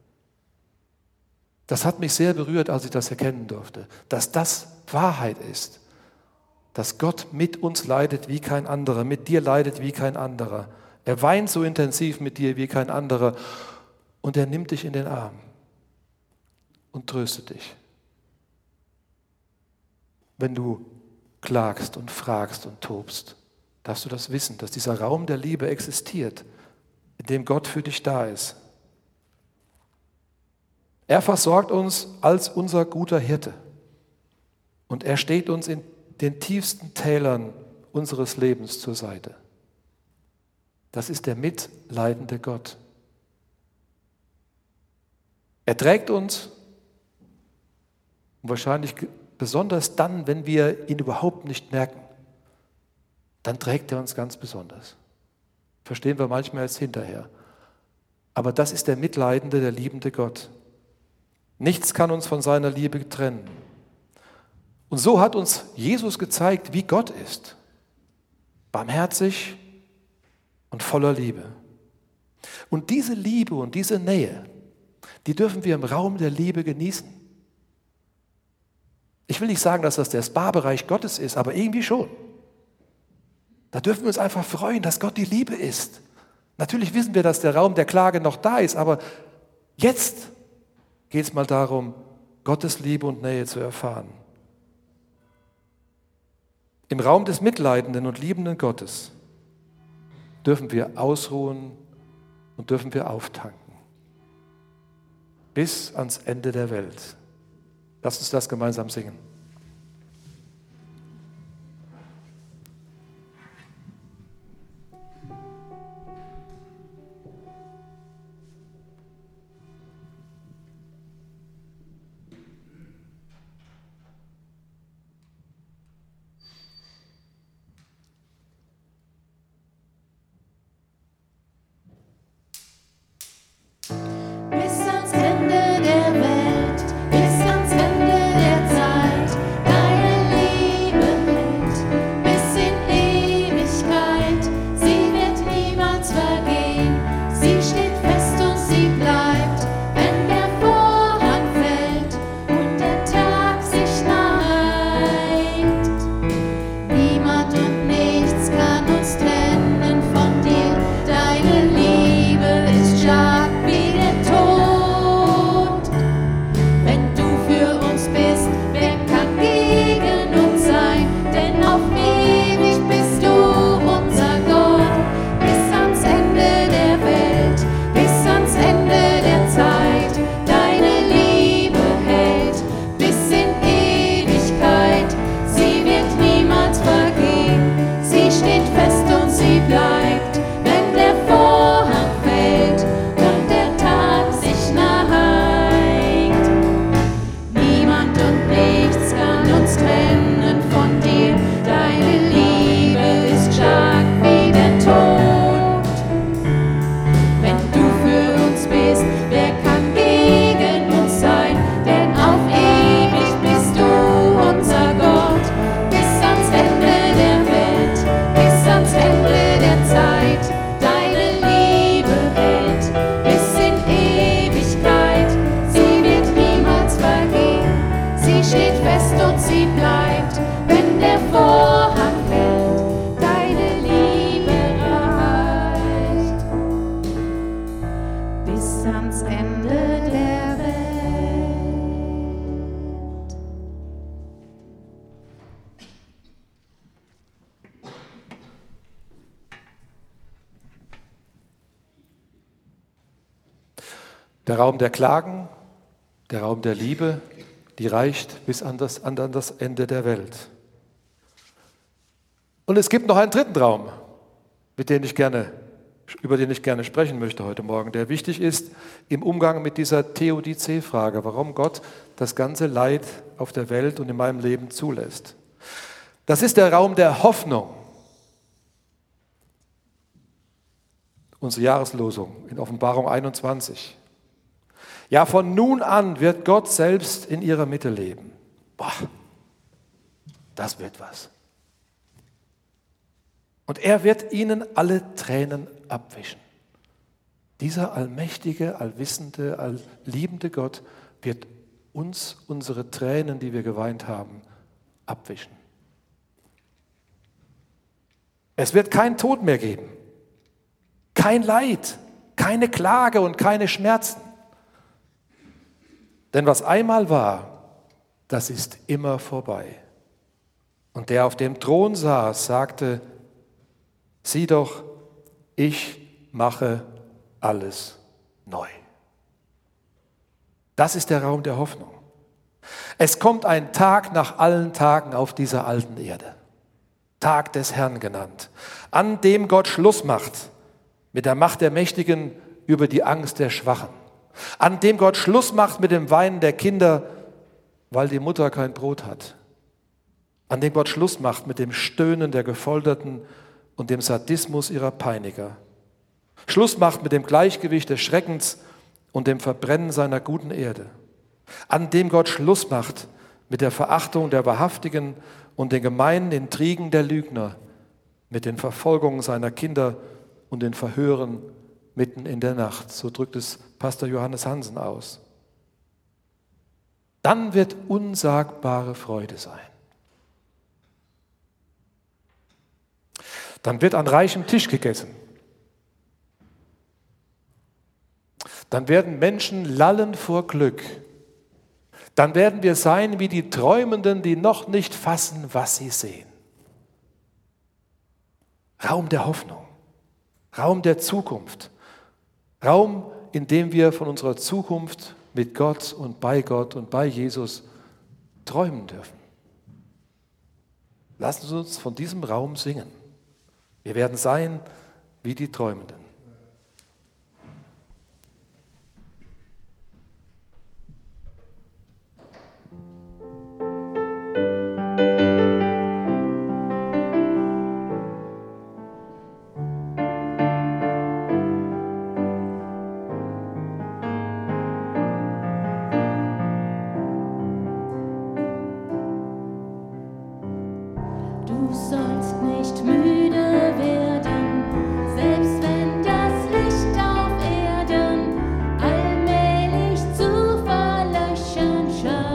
Das hat mich sehr berührt, als ich das erkennen durfte, dass das Wahrheit ist, dass Gott mit uns leidet wie kein anderer, mit dir leidet wie kein anderer. Er weint so intensiv mit dir wie kein anderer und er nimmt dich in den Arm und tröstet dich. Wenn du klagst und fragst und tobst, darfst du das wissen, dass dieser Raum der Liebe existiert, in dem Gott für dich da ist. Er versorgt uns als unser guter Hirte und er steht uns in den tiefsten Tälern unseres Lebens zur Seite. Das ist der mitleidende Gott. Er trägt uns, und wahrscheinlich besonders dann, wenn wir ihn überhaupt nicht merken, dann trägt er uns ganz besonders. Verstehen wir manchmal erst hinterher. Aber das ist der mitleidende, der liebende Gott. Nichts kann uns von seiner Liebe trennen. Und so hat uns Jesus gezeigt, wie Gott ist. Barmherzig und voller Liebe. Und diese Liebe und diese Nähe, die dürfen wir im Raum der Liebe genießen. Ich will nicht sagen, dass das der Spa-Bereich Gottes ist, aber irgendwie schon. Da dürfen wir uns einfach freuen, dass Gott die Liebe ist. Natürlich wissen wir, dass der Raum der Klage noch da ist, aber jetzt geht es mal darum, Gottes Liebe und Nähe zu erfahren. Im Raum des mitleidenden und liebenden Gottes dürfen wir ausruhen und dürfen wir auftanken. Bis ans Ende der Welt. Lasst uns das gemeinsam singen. Bis ans Ende der Welt, bis ans Ende der Zeit. steht fest und sie bleibt, wenn der Vorhang fällt, deine Liebe reicht bis ans Ende der Welt. Der Raum der Klagen, der Raum der Liebe, die reicht bis an das Ende der Welt. Und es gibt noch einen dritten Raum, über den ich gerne sprechen möchte heute Morgen, der wichtig ist im Umgang mit dieser Theodizee-Frage, warum Gott das ganze Leid auf der Welt und in meinem Leben zulässt. Das ist der Raum der Hoffnung. Unsere Jahreslosung in Offenbarung 21. Ja, von nun an wird Gott selbst in ihrer Mitte leben. Boah, das wird was. Und er wird ihnen alle Tränen abwischen. Dieser allmächtige, allwissende, allliebende Gott wird uns unsere Tränen, die wir geweint haben, abwischen. Es wird keinen Tod mehr geben, kein Leid, keine Klage und keine Schmerzen. Denn was einmal war, das ist immer vorbei. Und der auf dem Thron saß, sagte, sieh doch, ich mache alles neu. Das ist der Raum der Hoffnung. Es kommt ein Tag nach allen Tagen auf dieser alten Erde, Tag des Herrn genannt, an dem Gott Schluss macht mit der Macht der Mächtigen über die Angst der Schwachen, an dem Gott Schluss macht mit dem Weinen der Kinder, weil die Mutter kein Brot hat, an dem Gott Schluss macht mit dem Stöhnen der Gefolterten und dem Sadismus ihrer Peiniger, Schluss macht mit dem Gleichgewicht des Schreckens und dem Verbrennen seiner guten Erde, an dem Gott Schluss macht mit der Verachtung der Wahrhaftigen und den gemeinen Intrigen der Lügner, mit den Verfolgungen seiner Kinder und den Verhören mitten in der Nacht. So drückt es Pastor Johannes Hansen aus. Dann wird unsagbare Freude sein. Dann wird an reichem Tisch gegessen. Dann werden Menschen lallen vor Glück. Dann werden wir sein wie die Träumenden, die noch nicht fassen, was sie sehen. Raum der Hoffnung, Raum der Zukunft, Raum, in dem wir von unserer Zukunft mit Gott und bei Jesus träumen dürfen. Lassen Sie uns von diesem Raum singen. Wir werden sein wie die Träumenden. Du sollst nicht müde werden, selbst wenn das Licht auf Erden allmählich zu verlöschen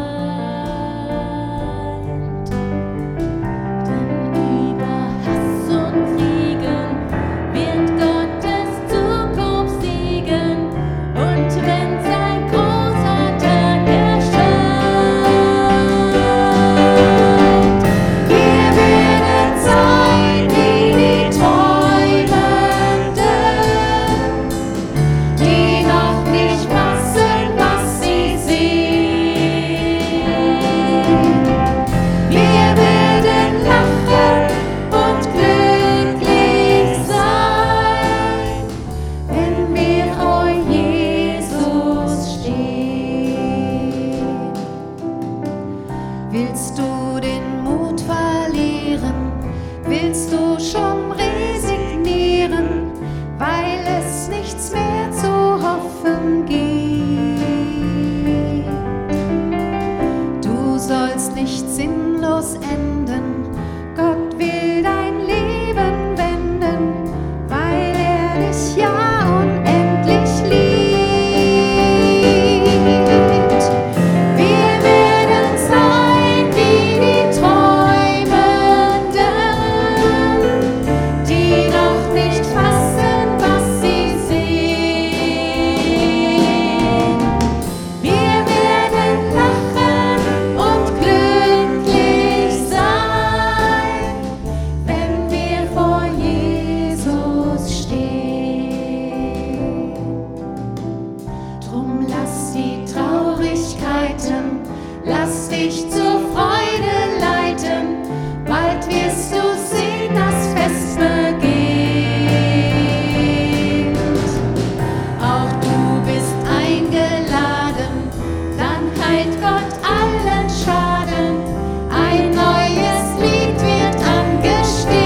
scheint. Denn über Hass und Kriegen wird Gottes Zukunft siegen, und wenn sein großer Tag erscheint, wir werden sein wie die Träumenden, die noch nicht fassen, was sie sehen. Wir werden lachen und glücklich sein, wenn wir vor Jesus stehen. Willst du den Mut verlieren? Willst du schon resignieren, weil es nichts mehr zu hoffen gibt? Du sollst nicht sinnlos enden. Gott will dein Leben wenden, weil er dich ja unendlich liebt. Wir werden sein lass dich zur Freude leiten, bald wirst du sehen, das Fest beginnt. Auch du bist eingeladen, dann heilt Gott allen Schaden, ein neues Lied wird angestimmt.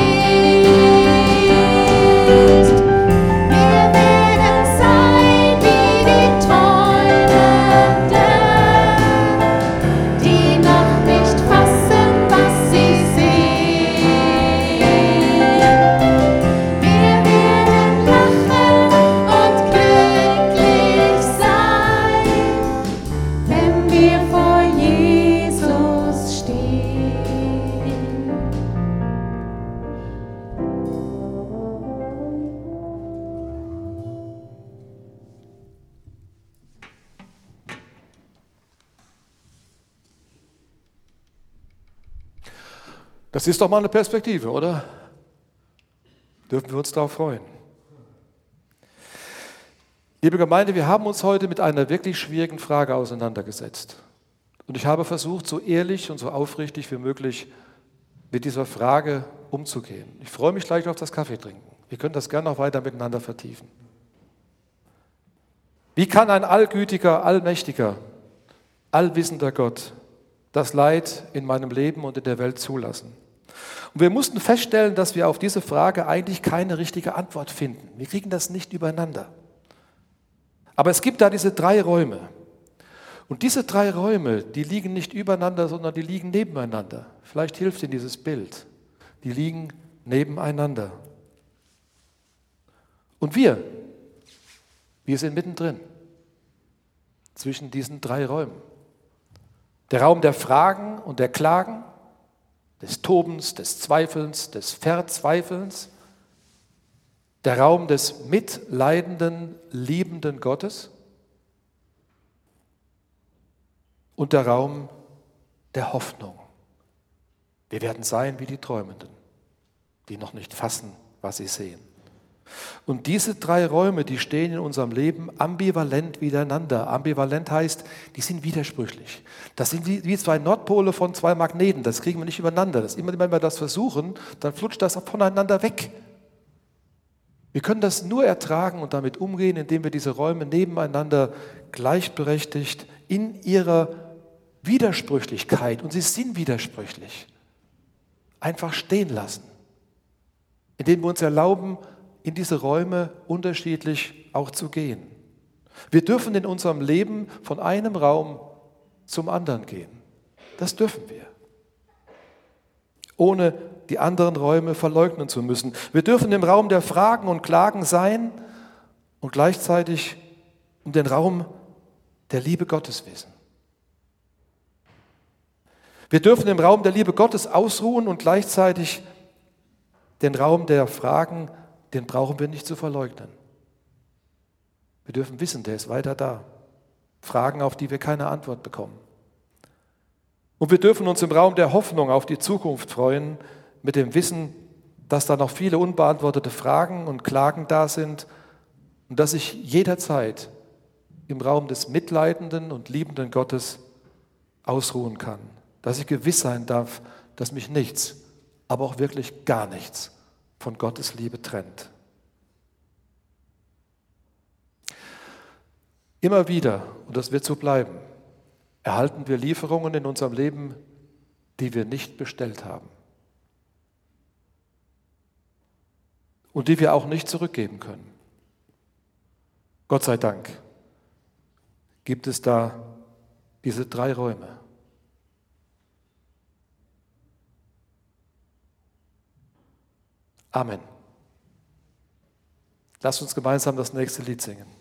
Wir werden sein wie die Träumenden, die noch nicht fassen, was sie sehen. Wir werden lachen und glücklich sein, wenn wir vor Jesus stehen. Das ist doch mal eine Perspektive, oder? Dürfen wir uns darauf freuen. Liebe Gemeinde, wir haben uns heute mit einer wirklich schwierigen Frage auseinandergesetzt. Und ich habe versucht, so ehrlich und so aufrichtig wie möglich mit dieser Frage umzugehen. Ich freue mich gleich auf das Kaffeetrinken. Wir können das gerne noch weiter miteinander vertiefen. Wie kann ein allgütiger, allmächtiger, allwissender Gott das Leid in meinem Leben und in der Welt zulassen? Und wir mussten feststellen, dass wir auf diese Frage eigentlich keine richtige Antwort finden. Wir kriegen das nicht übereinander. Aber es gibt da diese 3 Räume. Und diese 3 Räume, die liegen nicht übereinander, sondern die liegen nebeneinander. Vielleicht hilft Ihnen dieses Bild. Die liegen nebeneinander. Und wir sind mittendrin, zwischen diesen 3 Räumen. Der Raum der Fragen und der Klagen, des Tobens, des Zweifelns, des Verzweifelns. Der Raum des mitleidenden, liebenden Gottes. Und der Raum der Hoffnung. Wir werden sein wie die Träumenden, die noch nicht fassen, was sie sehen. Und diese 3 Räume, die stehen in unserem Leben ambivalent miteinander. Ambivalent heißt, die sind widersprüchlich. Das sind wie 2 Nordpole von 2 Magneten. Das kriegen wir nicht übereinander. Das immer, wenn wir das versuchen, dann flutscht das voneinander weg. Wir können das nur ertragen und damit umgehen, indem wir diese Räume nebeneinander gleichberechtigt in ihrer Widersprüchlichkeit, und sie sind widersprüchlich, einfach stehen lassen. Indem wir uns erlauben, in diese Räume unterschiedlich auch zu gehen. Wir dürfen in unserem Leben von einem Raum zum anderen gehen. Das dürfen wir. Ohne die anderen Räume verleugnen zu müssen. Wir dürfen im Raum der Fragen und Klagen sein und gleichzeitig um den Raum der Liebe Gottes wissen. Wir dürfen im Raum der Liebe Gottes ausruhen und gleichzeitig den Raum der Fragen, den brauchen wir nicht zu verleugnen. Wir dürfen wissen, der ist weiter da. Fragen, auf die wir keine Antwort bekommen. Und wir dürfen uns im Raum der Hoffnung auf die Zukunft freuen, mit dem Wissen, dass da noch viele unbeantwortete Fragen und Klagen da sind und dass ich jederzeit im Raum des mitleidenden und liebenden Gottes ausruhen kann. Dass ich gewiss sein darf, dass mich nichts, aber auch wirklich gar nichts von Gottes Liebe trennt. Immer wieder, und das wird so bleiben, erhalten wir Lieferungen in unserem Leben, die wir nicht bestellt haben. Und die wir auch nicht zurückgeben können. Gott sei Dank gibt es da diese 3 Räume. Amen. Lasst uns gemeinsam das nächste Lied singen.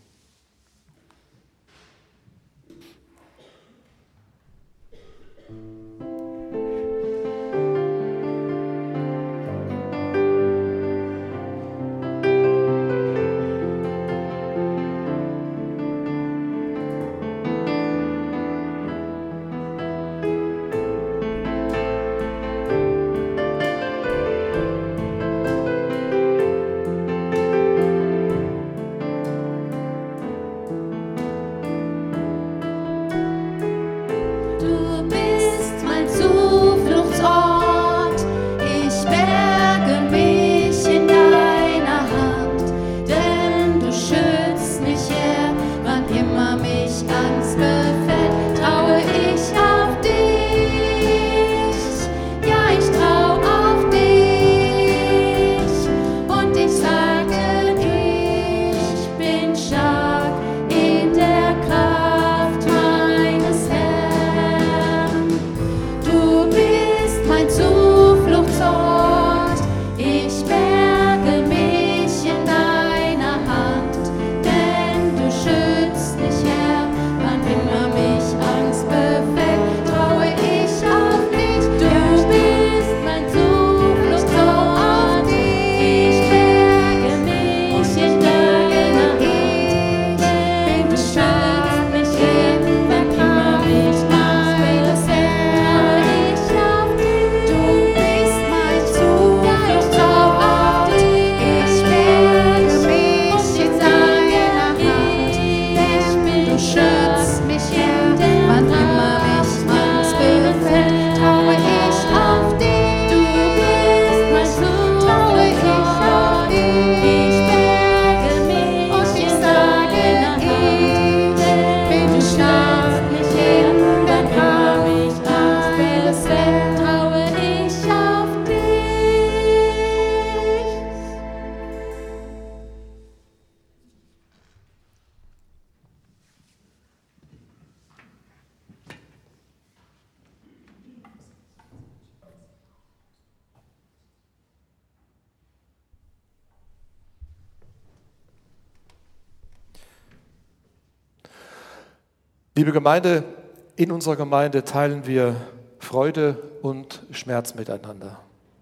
Liebe Gemeinde, in unserer Gemeinde teilen wir Freude und Schmerz miteinander.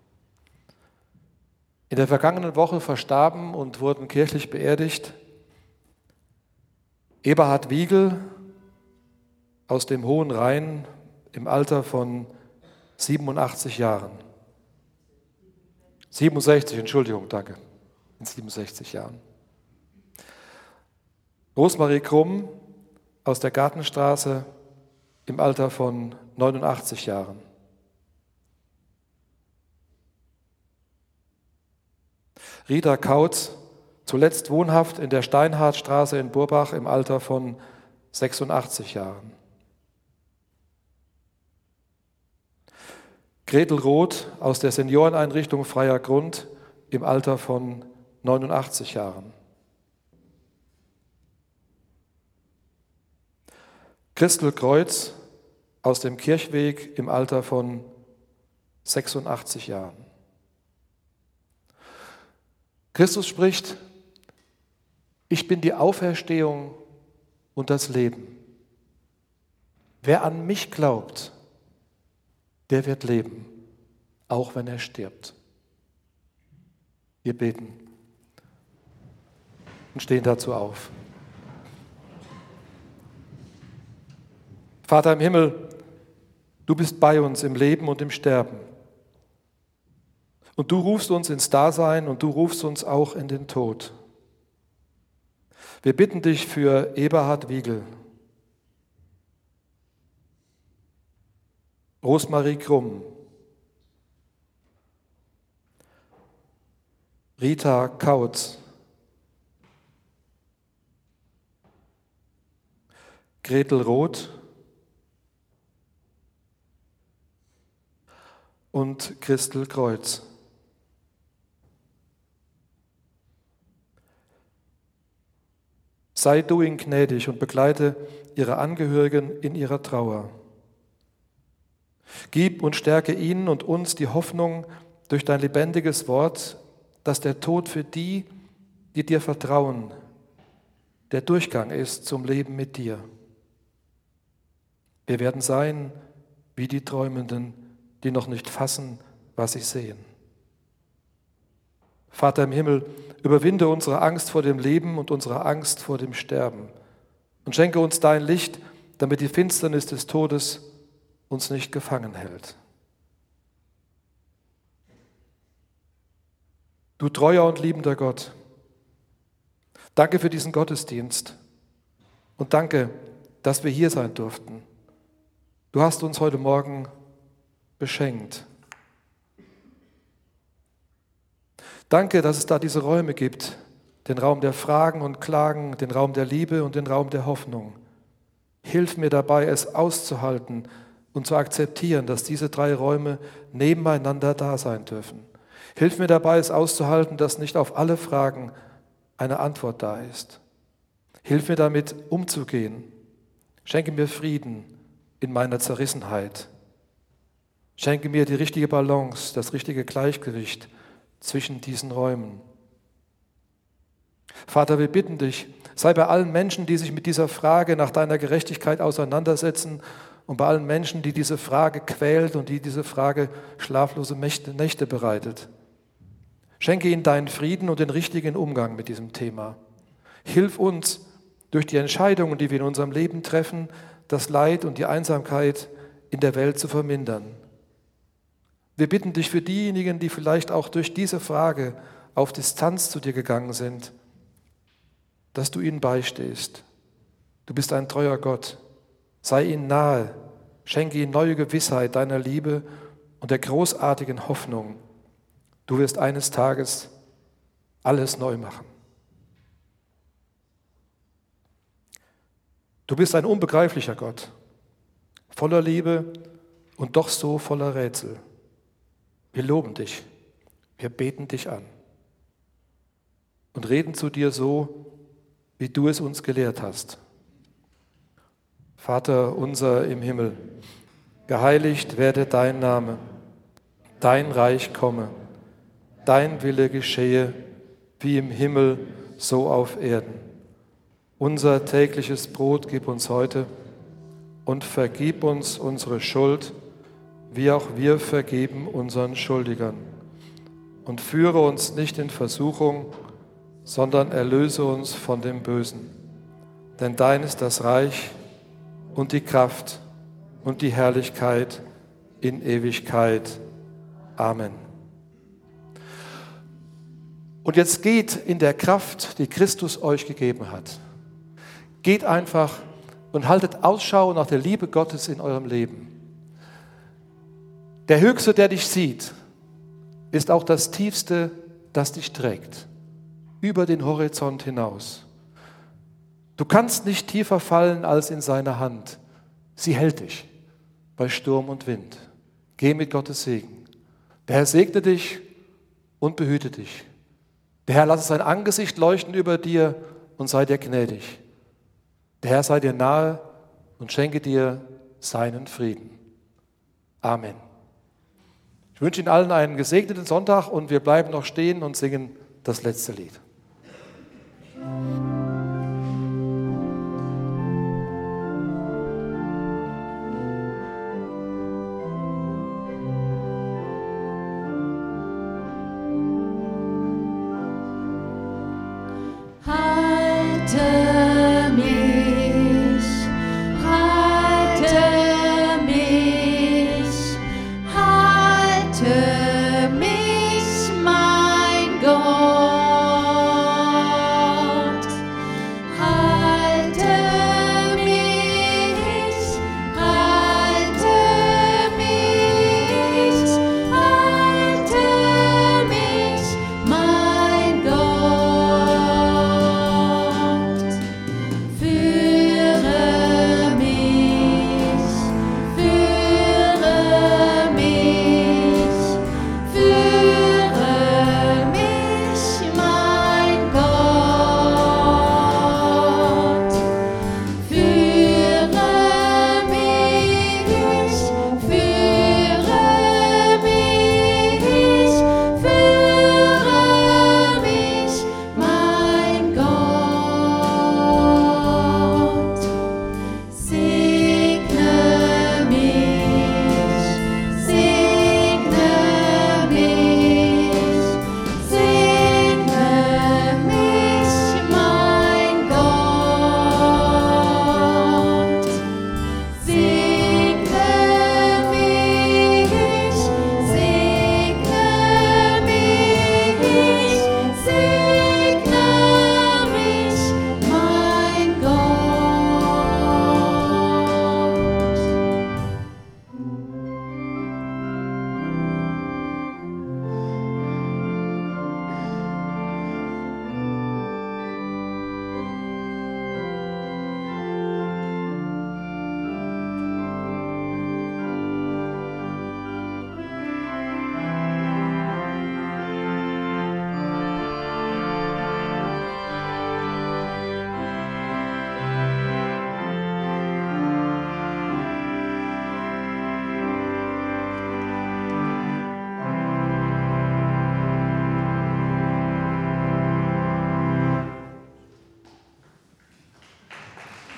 In der vergangenen Woche verstarben und wurden kirchlich beerdigt Eberhard Wiegel aus dem Hohen Rhein im Alter von 87 Jahren. 67, Entschuldigung, danke. In 67 Jahren. Rosmarie Krumm aus der Gartenstraße im Alter von 89 Jahren. Rita Kautz, zuletzt wohnhaft in der Steinhardtstraße in Burbach im Alter von 86 Jahren. Gretel Roth aus der Senioreneinrichtung Freier Grund im Alter von 89 Jahren. Christel Kreuz aus dem Kirchweg im Alter von 86 Jahren. Christus spricht: Ich bin die Auferstehung und das Leben. Wer an mich glaubt, der wird leben, auch wenn er stirbt. Wir beten und stehen dazu auf. Vater im Himmel, du bist bei uns im Leben und im Sterben. Und du rufst uns ins Dasein und du rufst uns auch in den Tod. Wir bitten dich für Eberhard Wiegel, Rosmarie Krumm, Rita Kautz, Gretel Roth und Christel Kreuz. Sei du ihnen gnädig und begleite ihre Angehörigen in ihrer Trauer. Gib und stärke ihnen und uns die Hoffnung durch dein lebendiges Wort, dass der Tod für die, die dir vertrauen, der Durchgang ist zum Leben mit dir. Wir werden sein wie die Träumenden, die noch nicht fassen, was sie sehen. Vater im Himmel, überwinde unsere Angst vor dem Leben und unsere Angst vor dem Sterben und schenke uns dein Licht, damit die Finsternis des Todes uns nicht gefangen hält. Du treuer und liebender Gott, danke für diesen Gottesdienst und danke, dass wir hier sein durften. Du hast uns heute Morgen beschenkt. Danke, dass es da diese Räume gibt, den Raum der Fragen und Klagen, den Raum der Liebe und den Raum der Hoffnung. Hilf mir dabei, es auszuhalten und zu akzeptieren, dass diese drei Räume nebeneinander da sein dürfen. Hilf mir dabei, es auszuhalten, dass nicht auf alle Fragen eine Antwort da ist. Hilf mir damit, umzugehen. Schenke mir Frieden in meiner Zerrissenheit. Schenke mir die richtige Balance, das richtige Gleichgewicht zwischen diesen Räumen. Vater, wir bitten dich, sei bei allen Menschen, die sich mit dieser Frage nach deiner Gerechtigkeit auseinandersetzen und bei allen Menschen, die diese Frage quält und die diese Frage schlaflose Nächte bereitet. Schenke ihnen deinen Frieden und den richtigen Umgang mit diesem Thema. Hilf uns, durch die Entscheidungen, die wir in unserem Leben treffen, das Leid und die Einsamkeit in der Welt zu vermindern. Wir bitten dich für diejenigen, die vielleicht auch durch diese Frage auf Distanz zu dir gegangen sind, dass du ihnen beistehst. Du bist ein treuer Gott. Sei ihnen nahe, schenke ihnen neue Gewissheit deiner Liebe und der großartigen Hoffnung. Du wirst eines Tages alles neu machen. Du bist ein unbegreiflicher Gott, voller Liebe und doch so voller Rätsel. Wir loben dich, wir beten dich an und reden zu dir so, wie du es uns gelehrt hast. Vater unser im Himmel, geheiligt werde dein Name, dein Reich komme, dein Wille geschehe, wie im Himmel, so auf Erden. Unser tägliches Brot gib uns heute und vergib uns unsere Schuld, wie auch wir vergeben unseren Schuldigern. Und führe uns nicht in Versuchung, sondern erlöse uns von dem Bösen. Denn dein ist das Reich und die Kraft und die Herrlichkeit in Ewigkeit. Amen. Und jetzt geht in der Kraft, die Christus euch gegeben hat. Geht einfach und haltet Ausschau nach der Liebe Gottes in eurem Leben. Der Höchste, der dich sieht, ist auch das Tiefste, das dich trägt, über den Horizont hinaus. Du kannst nicht tiefer fallen als in seine Hand. Sie hält dich bei Sturm und Wind. Geh mit Gottes Segen. Der Herr segne dich und behüte dich. Der Herr lasse sein Angesicht leuchten über dir und sei dir gnädig. Der Herr sei dir nahe und schenke dir seinen Frieden. Amen. Ich wünsche Ihnen allen einen gesegneten Sonntag und wir bleiben noch stehen und singen das letzte Lied.